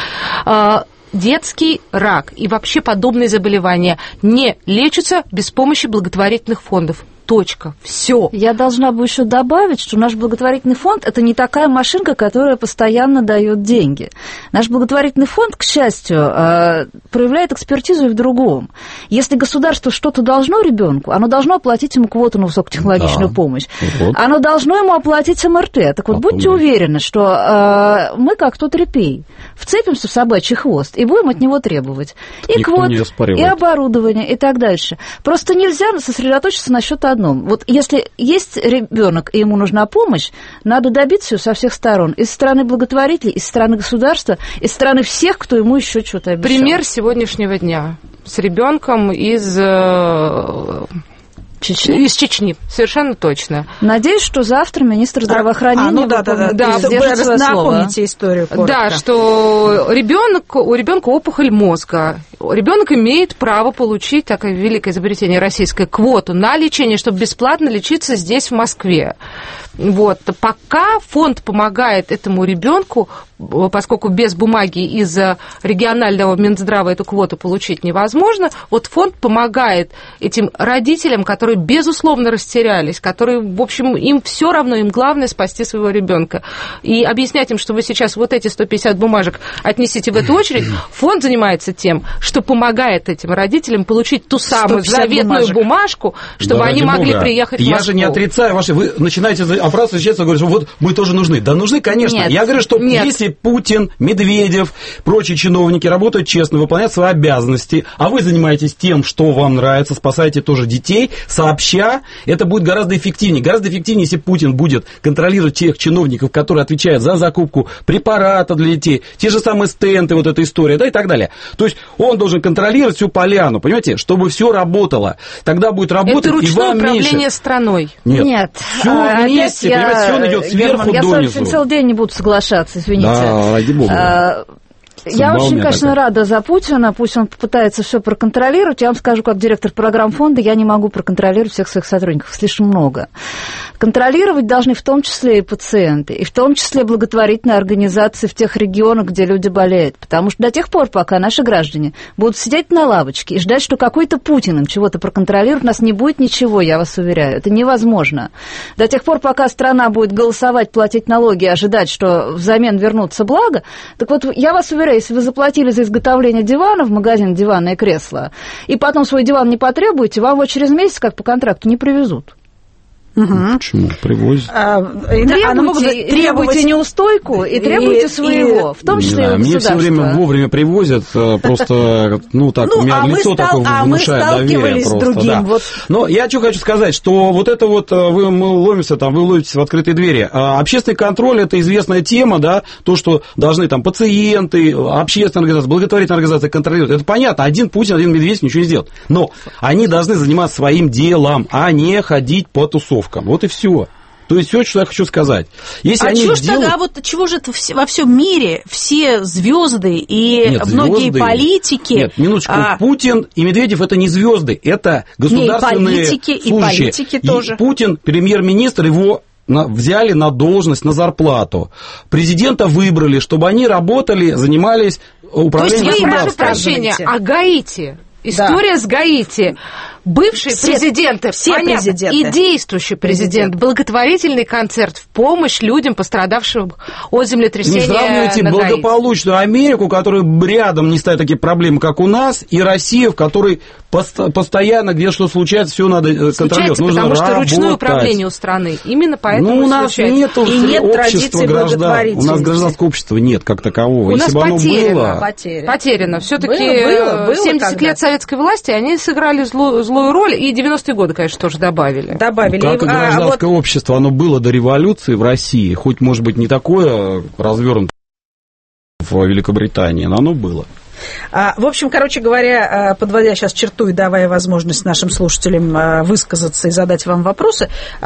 Детский рак и вообще подобные заболевания не лечатся без помощи благотворительных фондов. Точка. Все. Я должна бы еще добавить, что наш благотворительный фонд – это не такая машинка, которая постоянно дает деньги. Наш благотворительный фонд, к счастью, проявляет экспертизу и в другом. Если государство что-то должно ребенку, оно должно оплатить ему квоту на высокотехнологичную да. помощь. Вот. Оно должно ему оплатить эм эр тэ. Так вот, а будьте помню. уверены, что мы, как тот репей, вцепимся в собачий хвост и будем от него требовать. И Никто квот, и оборудование, и так дальше. Просто нельзя сосредоточиться на счет одном. Вот если есть ребенок и ему нужна помощь, надо добиться ее со всех сторон. И со стороны благотворителей, и со стороны государства, и со стороны всех, кто ему еще что-то обещал. Пример сегодняшнего дня с ребенком из... Чечни? Из Чечни, совершенно точно. Надеюсь, что завтра министр здравоохранения... А, ну да, да, да, да. Вы напомните историю коротко. Да, что ребенок, у ребенка опухоль мозга. Ребенок имеет право получить, такое великое изобретение российское, квоту на лечение, чтобы бесплатно лечиться здесь, в Москве. Вот. Пока фонд помогает этому ребенку, поскольку без бумаги из регионального Минздрава эту квоту получить невозможно, вот фонд помогает этим родителям, которые безусловно растерялись, которые, в общем, им все равно, им главное спасти своего ребенка. И объяснять им, что вы сейчас вот эти сто пятьдесят бумажек отнесите в эту очередь, фонд занимается тем, что помогает этим родителям получить ту самую заветную бумажек. бумажку, чтобы да, они могли Бога. приехать в Москву. Я же не отрицаю ваши... Вы начинаете оправдываться, честно говоря, что вот мы тоже нужны. Да нужны, конечно. Нет, я говорю, что нет. если Путин, Медведев, прочие чиновники работают честно, выполняют свои обязанности, а вы занимаетесь тем, что вам нравится, спасаете тоже детей, сообща, это будет гораздо эффективнее. Гораздо эффективнее, если Путин будет контролировать тех чиновников, которые отвечают за закупку препарата для детей, те же самые стенты, вот эта история, да, и так далее. То есть он должен контролировать всю поляну, понимаете, чтобы все работало. Тогда будет работать, это и вам меньше. управление страной. Нет. Нет. Все а, вместе, я, понимаете, все он идет сверху Герман, донизу. Я целый день не буду соглашаться, извините. Да, ради бога. А, я очень, конечно, такая. рада за Путина, пусть он попытается все проконтролировать. Я вам скажу, как директор программ фонда, я не могу проконтролировать всех своих сотрудников, слишком много. Контролировать должны в том числе и пациенты, и в том числе благотворительные организации в тех регионах, где люди болеют. Потому что до тех пор, пока наши граждане будут сидеть на лавочке и ждать, что какой-то Путин им чего-то проконтролирует, у нас не будет ничего, я вас уверяю. Это невозможно. До тех пор, пока страна будет голосовать, платить налоги и ожидать, что взамен вернутся блага, так вот, я вас уверяю, если вы заплатили за изготовление дивана в магазин «Диванное кресло», и потом свой диван не потребуете, вам его через месяц, как по контракту, не привезут. Угу. Почему? Привозят. А, требуйте, требуйте неустойку и требуйте и, своего, и, в том числе и у Мне все время вовремя привозят, просто, ну, так, ну, у меня а лицо стал, такое а внушает доверие просто. Другим, да. вот. Но я что хочу сказать, что вот это вот, вы, мы ломимся там, вы ловитесь в открытые двери. Общественный контроль – это известная тема, да, то, что должны там пациенты, общественные организации, благотворительные организации контролировать. Это понятно, один Путин, один Медведев ничего не сделает. Но они должны заниматься своим делом, а не ходить по тусовкам. Вот и все. То есть все, что я хочу сказать. Если а они чего сделают... ж тогда, вот чего же во всем мире все звезды и нет, многие звезды... политики... Нет, минуточку, а... Путин и Медведев это не звезды, это государственные не, и политики, служащие. И политики тоже. И Путин, премьер-министр, его на, взяли на должность, на зарплату. Президента выбрали, чтобы они работали, занимались управлением государством. То есть вы, прошу прощения, о Гаити. История да. с Гаити. Бывшие все, президенты, все понятно, президенты. И действующий президент, президент, благотворительный концерт в помощь людям, пострадавшим от землетрясения. Не сравнивайте благополучную Америку, которая рядом не ставит такие проблемы, как у нас, и Россию, в которой пост- постоянно где что случается, все надо случается, контролировать. Нужно потому работать. что ручное управление у страны. Именно поэтому ну, у нас нет и нет общества граждан. У нас гражданского общества нет как такового. У Если нас бы потеряно. Оно было... Потеряно. Потеряно. Все-таки было, было, семьдесят когда-то. лет советской власти, они сыграли злую, злую роль, и девяностые годы, конечно, тоже добавили. Добавили. Как и гражданское а, вот... общество, оно было до революции в России, хоть, может быть, не такое развернутое в Великобритании, но оно было. В общем, короче говоря, подводя сейчас черту и давая возможность нашим слушателям высказаться и задать вам вопросы,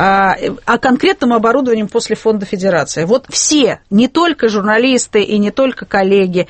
о конкретном оборудовании после Фонда Федерации. Вот все, не только журналисты и не только коллеги,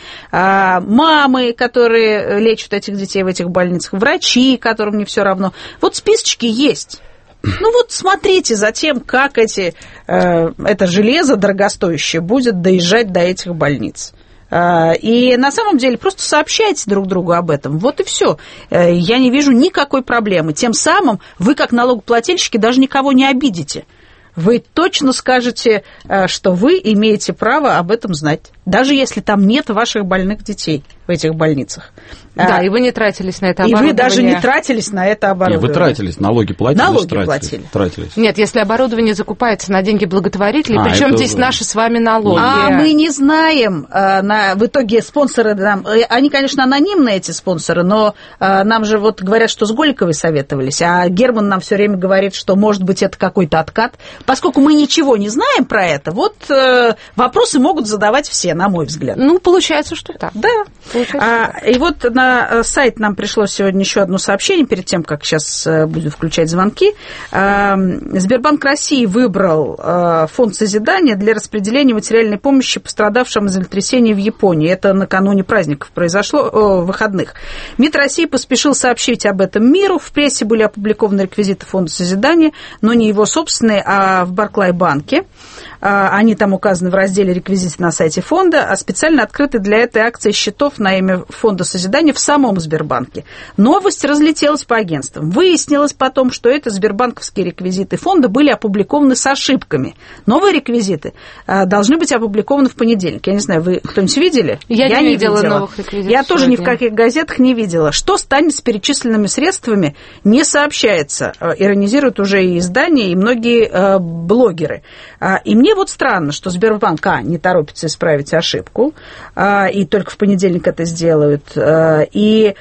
мамы, которые лечат этих детей в этих больницах, врачи, которым не все равно, вот списочки есть. Ну вот смотрите за тем, как эти, это железо дорогостоящее будет доезжать до этих больниц. И на самом деле просто сообщайте друг другу об этом. Вот и все. Я не вижу никакой проблемы. Тем самым вы, как налогоплательщики, даже никого не обидите. Вы точно скажете, что вы имеете право об этом знать, даже если там нет ваших больных детей в этих больницах. Да, а, и вы не тратились на это оборудование. И вы даже не тратились на это оборудование. Нет, вы тратились, налоги платили. Налоги тратили, платили. Тратились. Нет, если оборудование закупается на деньги благотворителей, а, причем здесь да. наши с вами налоги. А мы не знаем, на, в итоге спонсоры, нам, они, конечно, анонимные, эти спонсоры, но нам же вот говорят, что с Голиковой советовались, а Герман нам все время говорит, что, может быть, это какой-то откат. Поскольку мы ничего не знаем про это, вот вопросы могут задавать все, на мой взгляд. Ну, получается, что так. Да. А, и вот на сайт нам пришло сегодня еще одно сообщение, перед тем, как сейчас буду включать звонки. Сбербанк России выбрал фонд созидания для распределения материальной помощи пострадавшим из землетрясения в Японии. Это накануне праздников произошло, о, выходных. МИД России поспешил сообщить об этом миру. В прессе были опубликованы реквизиты фонда созидания, но не его собственные, а в Барклай-банке. Они там указаны в разделе «Реквизиты» на сайте фонда, а специально открыты для этой акции счетов на имя фонда созидания в самом Сбербанке. Новость разлетелась по агентствам. Выяснилось потом, что это сбербанковские реквизиты фонда были опубликованы с ошибками. Новые реквизиты должны быть опубликованы в понедельник. Я не знаю, вы кто-нибудь видели? Я, Я не, не видела, видела новых реквизитов. Я тоже ни в каких газетах не видела. Что станет с перечисленными средствами, не сообщается. Иронизируют уже и издания, и многие блогеры. И мне вот странно, что Сбербанк, а, не торопится исправить ошибку, а, и только в понедельник это сделают, а, и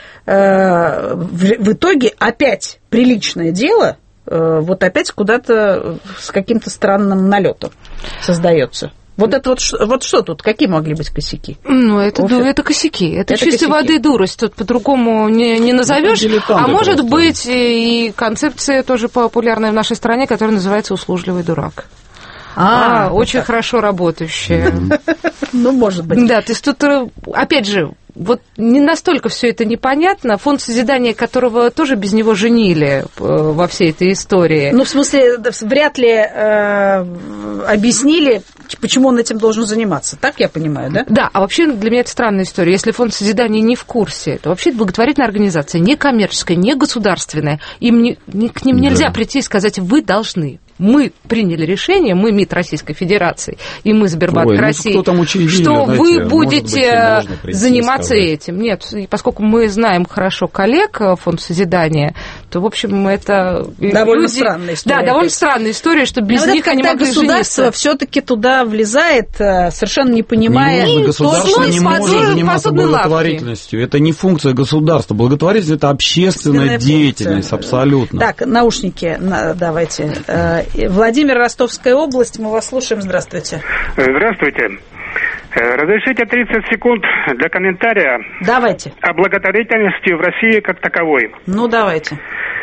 а, в, в итоге опять приличное дело, а, вот опять куда-то с каким-то странным налетом создается. Вот это вот, вот что тут? Какие могли быть косяки? Ну, это, ну, это косяки. Это, это чистой косяки. Воды дурость. Тут по-другому не, не назовешь. А может просто. Быть и концепция тоже популярная в нашей стране, которая называется «услужливый дурак». А, а вот очень так. Хорошо работающая. Ну, может быть. Да, то есть тут, опять же, вот не настолько все это непонятно. Фонд созидания, которого тоже без него женили во всей этой истории. Ну, в смысле, вряд ли э, объяснили, почему он этим должен заниматься. Так я понимаю, да? Да, а вообще для меня это странная история. Если фонд созидания не в курсе, то вообще это благотворительная организация, не коммерческая, не государственная. Им не, не, к ним нельзя да. прийти и сказать, вы должны. Мы приняли решение, мы МИД Российской Федерации, и мы Сбербанк Ой, России, ну, что знаете, вы будете быть, заниматься этим. Нет, поскольку мы знаем хорошо коллег Фонда созидания, то, в общем, это... Довольно люди... странная история. Да, довольно странная история, что без Но них вот они могли жениться. Когда государство все-таки туда влезает, совершенно не понимая... Не государство не может заниматься благотворительностью. Это не функция государства. Благотворительность – это общественная деятельность, функция. Абсолютно. Так, наушники давайте... Владимир, Ростовская область, мы вас слушаем. Здравствуйте. Здравствуйте. Разрешите тридцать секунд для комментария. Давайте. О благотворительности в России как таковой. Ну, давайте.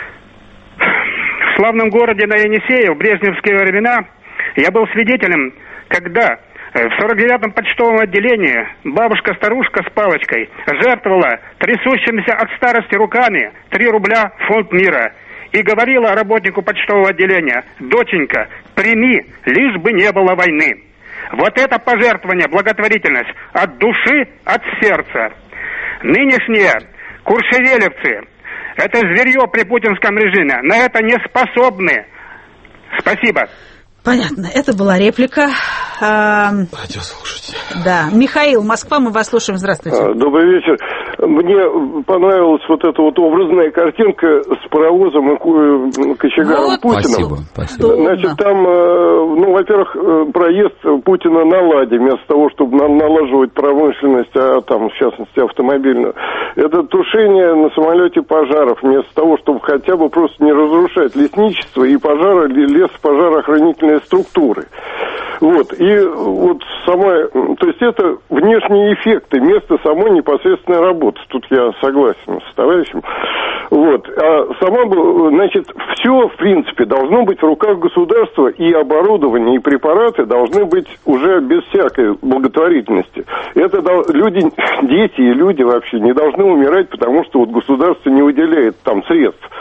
В славном городе на Енисее в брежневские времена я был свидетелем, когда в сорок девятом почтовом отделении бабушка-старушка с палочкой жертвовала трясущимися от старости руками три рубля в фонд мира. И говорила работнику почтового отделения: доченька, прими, лишь бы не было войны. Вот это пожертвование, благотворительность от души, от сердца. Нынешние куршевелевцы, это зверье при путинском режиме, на это не способны. Спасибо. Понятно, это была реплика. Радиослушатель. Да. Михаил, Москва, мы вас слушаем. Здравствуйте. Добрый вечер. Мне понравилась вот эта вот образная картинка с паровозом и кочегаром вот. Путиным. Спасибо, спасибо. Значит, там, ну, во-первых, проезд Путина на «Ладе», вместо того, чтобы налаживать промышленность, а там, в частности, автомобильную. Это тушение на самолете пожаров, вместо того, чтобы хотя бы просто не разрушать лесничество и пожары, лесопожароохранительные структуры. Вот, и вот сама, то есть это внешние эффекты, вместо самой непосредственной работы. Тут я согласен с товарищем. Вот, а сама, значит, все, в принципе, должно быть в руках государства, и оборудование, и препараты должны быть уже без всякой благотворительности. Это люди, дети и люди вообще не должны умирать, потому что вот государство не выделяет там средств.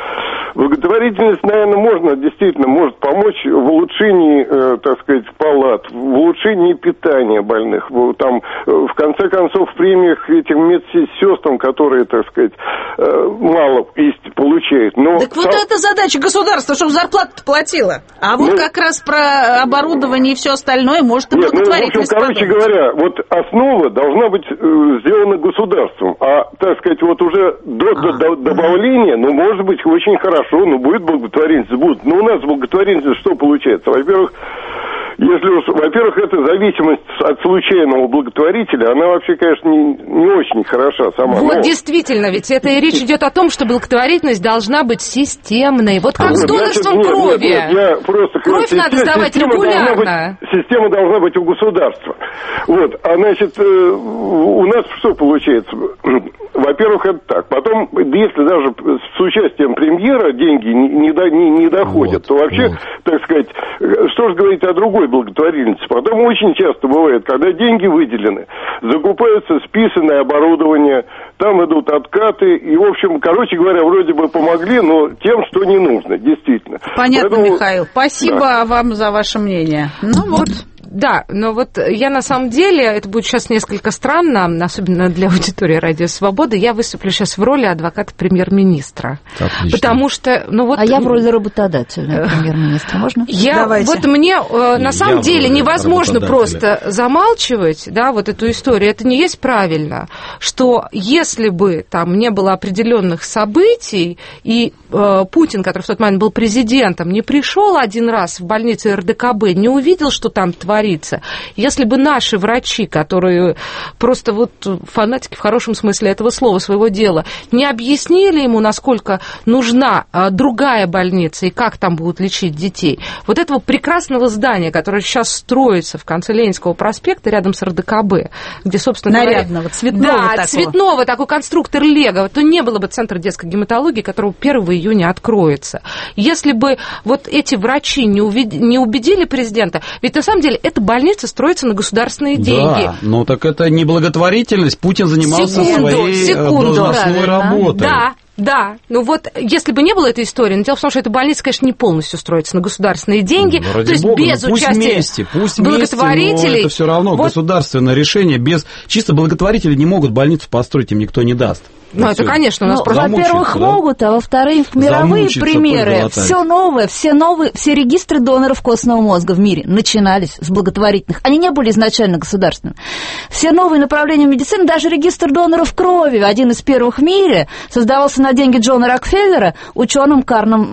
Благотворительность, наверное, можно, действительно, может помочь в улучшении, э, так сказать, палат, в улучшении питания больных. Там, в конце концов, в премиях этим медсестрам, которые, так сказать, э, мало получают. Но так вот сам... это задача государства, чтобы зарплату платила. А вот ну, как раз про оборудование и все остальное может и нет, благотворительность. Ну, в общем, короче говоря, вот основа должна быть э, сделана государством. А, так сказать, вот уже до, до, до добавления, ну, может быть, очень хорошо, но будет благотворительность, будет. Но у нас благотворительность что получается? Во-первых, если уж, во-первых, эта зависимость от случайного благотворителя, она вообще, конечно, не, не очень хороша сама. Вот но... действительно, ведь это и речь идет о том, что благотворительность должна быть системной. Вот как вот, с донорством значит, крови. Нет, нет, я просто, Кровь надо система, сдавать регулярно. Должна быть, система должна быть у государства. Вот, а значит, у нас что получается? Во-первых, это так. Потом, если даже с участием премьера деньги не, не, не, не доходят, вот, то вообще, вот. так сказать, что же говорить о другой благотворительности? Потом очень часто бывает, когда деньги выделены, закупаются списанное оборудование, там идут откаты, и, в общем, короче говоря, вроде бы помогли, но тем, что не нужно, действительно. Понятно, Поэтому... Михаил. Спасибо да. вам за ваше мнение. Ну вот... Да, но вот я на самом деле, это будет сейчас несколько странно, особенно для аудитории Радио Свобода, я выступлю сейчас в роли адвоката премьер-министра. Отлично. Потому что, ну вот... А я в роли работодателя премьер-министра, можно? Я, Давайте. Вот мне на самом я деле невозможно просто замалчивать, да, вот эту историю, это не есть правильно, что если бы там не было определенных событий, и э, Путин, который в тот момент был президентом, не пришел один раз в больницу эр дэ ка бэ, не увидел, что там творится, если бы наши врачи, которые просто вот фанатики в хорошем смысле этого слова, своего дела, не объяснили ему, насколько нужна другая больница и как там будут лечить детей, вот этого прекрасного здания, которое сейчас строится в конце Ленинского проспекта рядом с эр дэ ка бэ, где, собственно нарядного, говоря... цветного да, такого. цветного, такой конструктор Лего, то не было бы центра детской гематологии, который первого июня откроется. Если бы вот эти врачи не, увид... не убедили президента, ведь на самом деле эта больница строится на государственные деньги. Да, ну так это не благотворительность. Путин занимался секунду, своей секунду, должностной работой. Да. Да, ну вот, если бы не было этой истории, но дело в том, что эта больница, конечно, не полностью строится на государственные деньги, ну, то есть Бога, без ну, пусть участия вместе, пусть благотворителей. Вместе, но это все равно вот. Государственное решение. Без чисто благотворители не могут больницу построить, им никто не даст. Ну, это, конечно, у нас ну, просто... Во-первых, да? могут, а во-вторых, мировые замучиться примеры, все новое, все новые, все регистры доноров костного мозга в мире начинались с благотворительных. Они не были изначально государственными. Все новые направления медицины, даже регистр доноров крови, один из первых в мире, создавался на деньги Джона Рокфеллера, ученым Карном,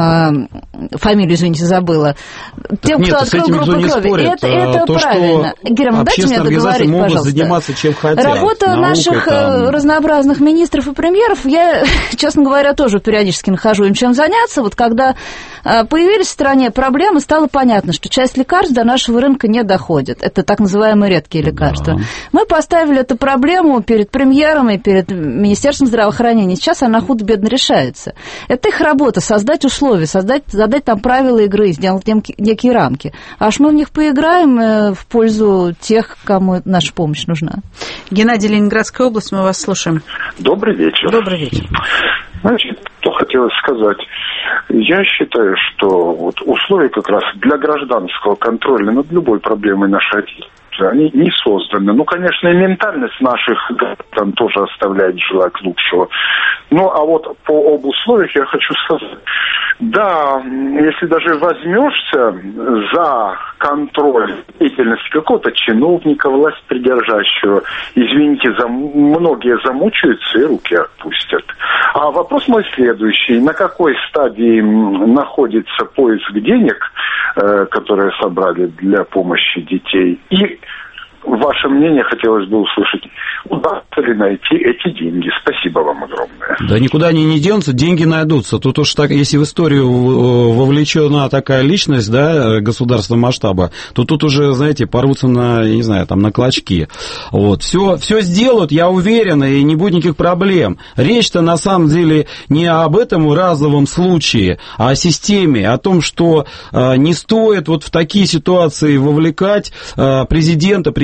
э, фамилию, извините, забыла, тем, нет, кто открыл группу крови. Спорит. Это, это то, правильно. Герман, дайте мне договорить, могут пожалуйста. Заниматься, чем хотят. Работа Наукой, наших там... разнообразных министров и премьеров, я, честно говоря, тоже периодически нахожу им чем заняться. Вот когда появились в стране проблемы, стало понятно, что часть лекарств до нашего рынка не доходит. Это так называемые редкие лекарства. Да. Мы поставили эту проблему перед премьером и перед Министерством здравоохранения. Сейчас она худо-бедно решается. Это их работа, создать условия, создать, задать там правила игры, сделать некие рамки. Аж мы в них поиграем в пользу тех, кому наша помощь нужна. Геннадий, Ленинградская область, мы вас слушаем. Добрый вечер. Добрый вечер. Значит, что хотелось сказать. Я считаю, что вот условия как раз для гражданского контроля над любой проблемой нашей отечественной, они не созданы. Ну, конечно, и ментальность наших граждан тоже оставляет желать лучшего. Ну, а вот по об условиях я хочу сказать. Да, если даже возьмешься за контроль деятельности какого-то чиновника, власть придержащего, извините, за, многие замучаются и руки отпустят. А вопрос мой следующий. На какой стадии находится поиск денег, э, которые собрали для помощи детей? И ваше мнение хотелось бы услышать. Удастся ли найти эти деньги? Спасибо вам огромное. Да никуда они не денутся, деньги найдутся. Тут уж так, если в историю вовлечена такая личность, да, государственного масштаба, то тут уже, знаете, порвутся на, я не знаю, там, на клочки. Вот. Все, все сделают, я уверен, и не будет никаких проблем. Речь-то на самом деле не об этом разовом случае, а о системе, о том, что э, не стоит вот в такие ситуации вовлекать э, президента, премьер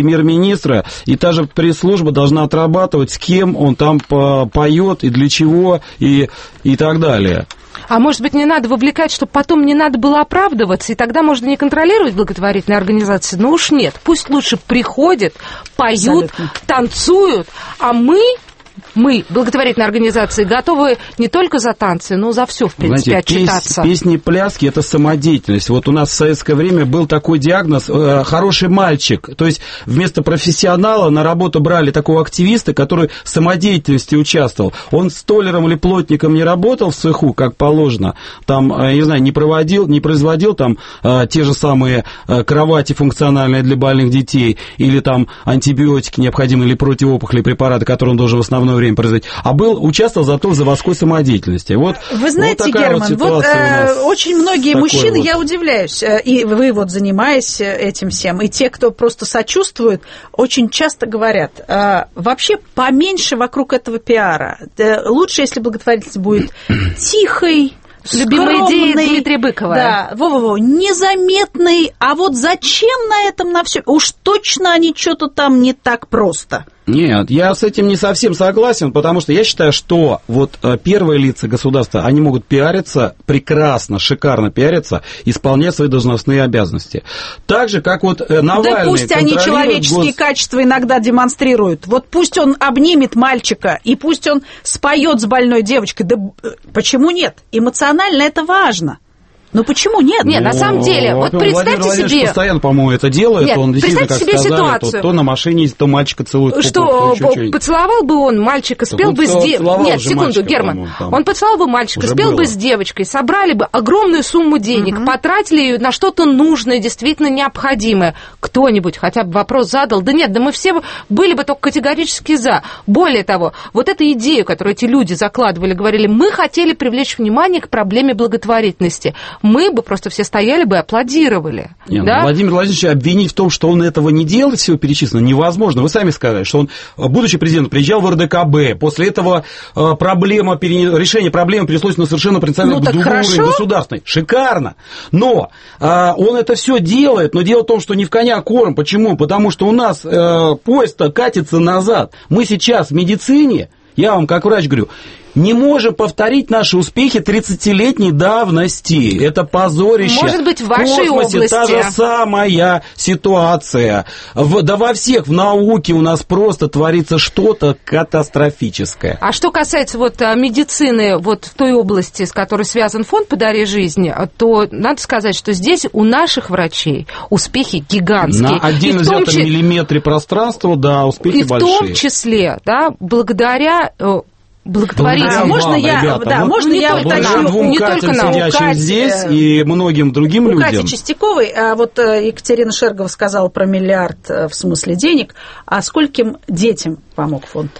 премьер-министра, и та же пресс-служба должна отрабатывать, с кем он там поет, и для чего, и, и так далее. А может быть, не надо вовлекать, чтобы потом не надо было оправдываться, и тогда можно не контролировать благотворительные организации? Ну уж нет, пусть лучше приходят, поют, абсолютно, танцуют, а мы... Мы, благотворительные организации, готовы не только за танцы, но за все, в принципе, знаете, отчитаться. Пес, песни, пляски – это самодеятельность. Вот у нас в советское время был такой диагноз э, «хороший мальчик». То есть вместо профессионала на работу брали такого активиста, который в самодеятельности участвовал. Он столяром или плотником не работал в цеху, как положено, там, я не знаю, не проводил, не производил там э, те же самые э, кровати функциональные для больных детей, или там антибиотики необходимые, или противоопухолевые препараты, которые он должен в основном время производить, а был, участвовал зато в заводской самодеятельности. Вот, вы знаете, вот Герман, вот, вот э, очень многие мужчины, вот. Я удивляюсь, и вы вот занимаясь этим всем, и те, кто просто сочувствует, очень часто говорят, э, вообще поменьше вокруг этого пиара. Э, лучше, если благотворительность будет тихой, любимая идея Дмитрия Быкова. Да, во-во-во, незаметный, а вот зачем на этом на все? Уж точно они что-то там не так просто. Нет, я с этим не совсем согласен, потому что я считаю, что вот первые лица государства, они могут пиариться, прекрасно, шикарно пиариться, исполнять свои должностные обязанности. Так же, как вот Навальный. Да пусть они человеческие гос... качества иногда демонстрируют. Вот пусть он обнимет мальчика, и пусть он споет с больной девочкой. Да почему нет? Эмоционально это важно. Ну почему нет? Нет, ну, на самом деле, вот представьте Владимир себе... постоянно, по-моему, это делает. Нет, он действительно, как себе сказали, ситуацию. То, то на машине, то мальчика целует. Что, то, то, поцеловал бы он мальчика, спел так бы с девочкой... Нет, секунду, мальчика, Герман. Он поцеловал бы мальчика, спел было. бы с девочкой, собрали бы огромную сумму денег, угу. потратили ее на что-то нужное, действительно необходимое. Кто-нибудь хотя бы вопрос задал? Да нет, да мы все были бы только категорически за. Более того, вот эту идею, которую эти люди закладывали, говорили, мы хотели привлечь внимание к проблеме благотворительности. Мы бы просто все стояли бы и аплодировали. Нет, да? ну, Владимир Владимирович обвинить в том, что он этого не делает, всего перечислено, невозможно. Вы сами сказали, что он, будучи президентом, приезжал в эр дэ ка бэ, после этого проблема, решение проблемы переслось на совершенно принципиальный ну, уровень государственный. Шикарно. Но а, он это все делает, но дело в том, что не в коня корм. Почему? Потому что у нас а, поезд-то катится назад. Мы сейчас в медицине, я вам как врач говорю, не можем повторить наши успехи тридцатилетней давности. Это позорище. Может быть, в вашей в космосе области. Та же самая ситуация. В, да во всех, в науке у нас просто творится что-то катастрофическое. А что касается вот медицины вот в той области, с которой связан фонд «Подари жизнь», то надо сказать, что здесь у наших врачей успехи гигантские. На отдельно взятом ч... миллиметре пространства, да, успехи и большие. И в том числе, да, благодаря... благотворительность. А можно я, ребята, да, вот можно я уточню? Двум не Катям, только нам, сидящим Кать, здесь, и многим другим у людям. Кати Чистяковой, а вот Екатерина Шергова сказала про миллиард в смысле денег, а скольким детям помог фонд?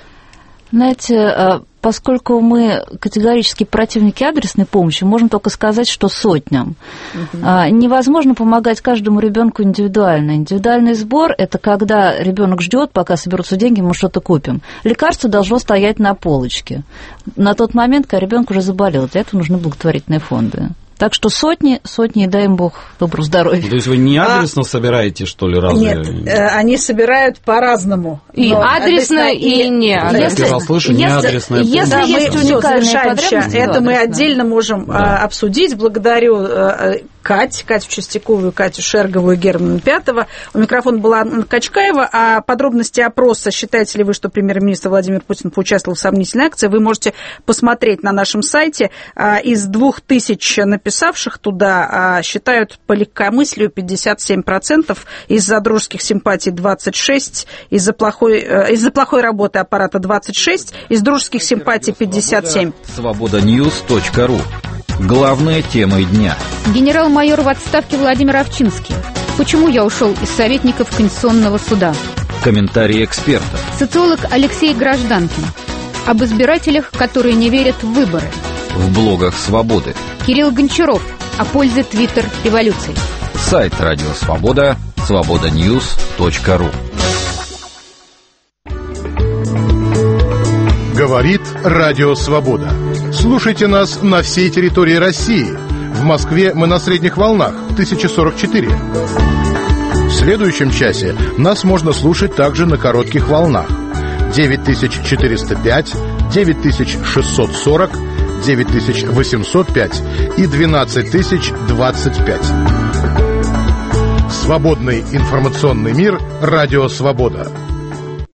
Знаете, поскольку мы категорически противники адресной помощи, можем только сказать, что сотням. Угу. Невозможно помогать каждому ребенку индивидуально. Индивидуальный сбор – это когда ребенок ждет, пока соберутся деньги, мы что-то купим. Лекарство должно стоять на полочке на тот момент, когда ребенок уже заболел. Для этого нужны благотворительные фонды. Так что сотни, сотни, дай им Бог доброго здоровья. То есть вы не адресно а... собираете, что ли, разве? Нет, они собирают по-разному. И адресно, и не адресно. Я слышу, не адресно. Если да, есть уникальные потребности, это мы отдельно можем да. обсудить. Благодарю Кать, Катю Чистяковую, Катю Шергову и Германа Пятого. У микрофона была Анна Качкаева. А подробности опроса, считаете ли вы, что премьер-министр Владимир Путин поучаствовал в сомнительной акции, вы можете посмотреть на нашем сайте. Из двух тысяч написавших туда считают по легкомыслию пятьдесят семь процентов, из-за дружеских симпатий двадцать шесть процентов, из-за плохой, из-за плохой работы аппарата двадцать шесть процентов, из дружеских симпатий пятьдесят семь процентов. свобода ньюс точка ру. Главные темы дня. Генерал-майор в отставке Владимир Овчинский. Почему я ушел из советников Конституционного суда? Комментарии экспертов. Социолог Алексей Гражданкин. Об избирателях, которые не верят в выборы. В блогах «Свободы». Кирилл Гончаров. О пользе Твиттер-революции. Сайт Радио Свобода. свобода ньюс точка ру. Говорит Радио Свобода. Слушайте нас на всей территории России. В Москве мы на средних волнах тысяча сорок четыре. В следующем часе нас можно слушать также на коротких волнах. девять тысяч четыреста пять, девять тысяч шестьсот сорок, девять тысяч восемьсот пять и двенадцать тысяч двадцать пять. Свободный информационный мир. Радио «Свобода».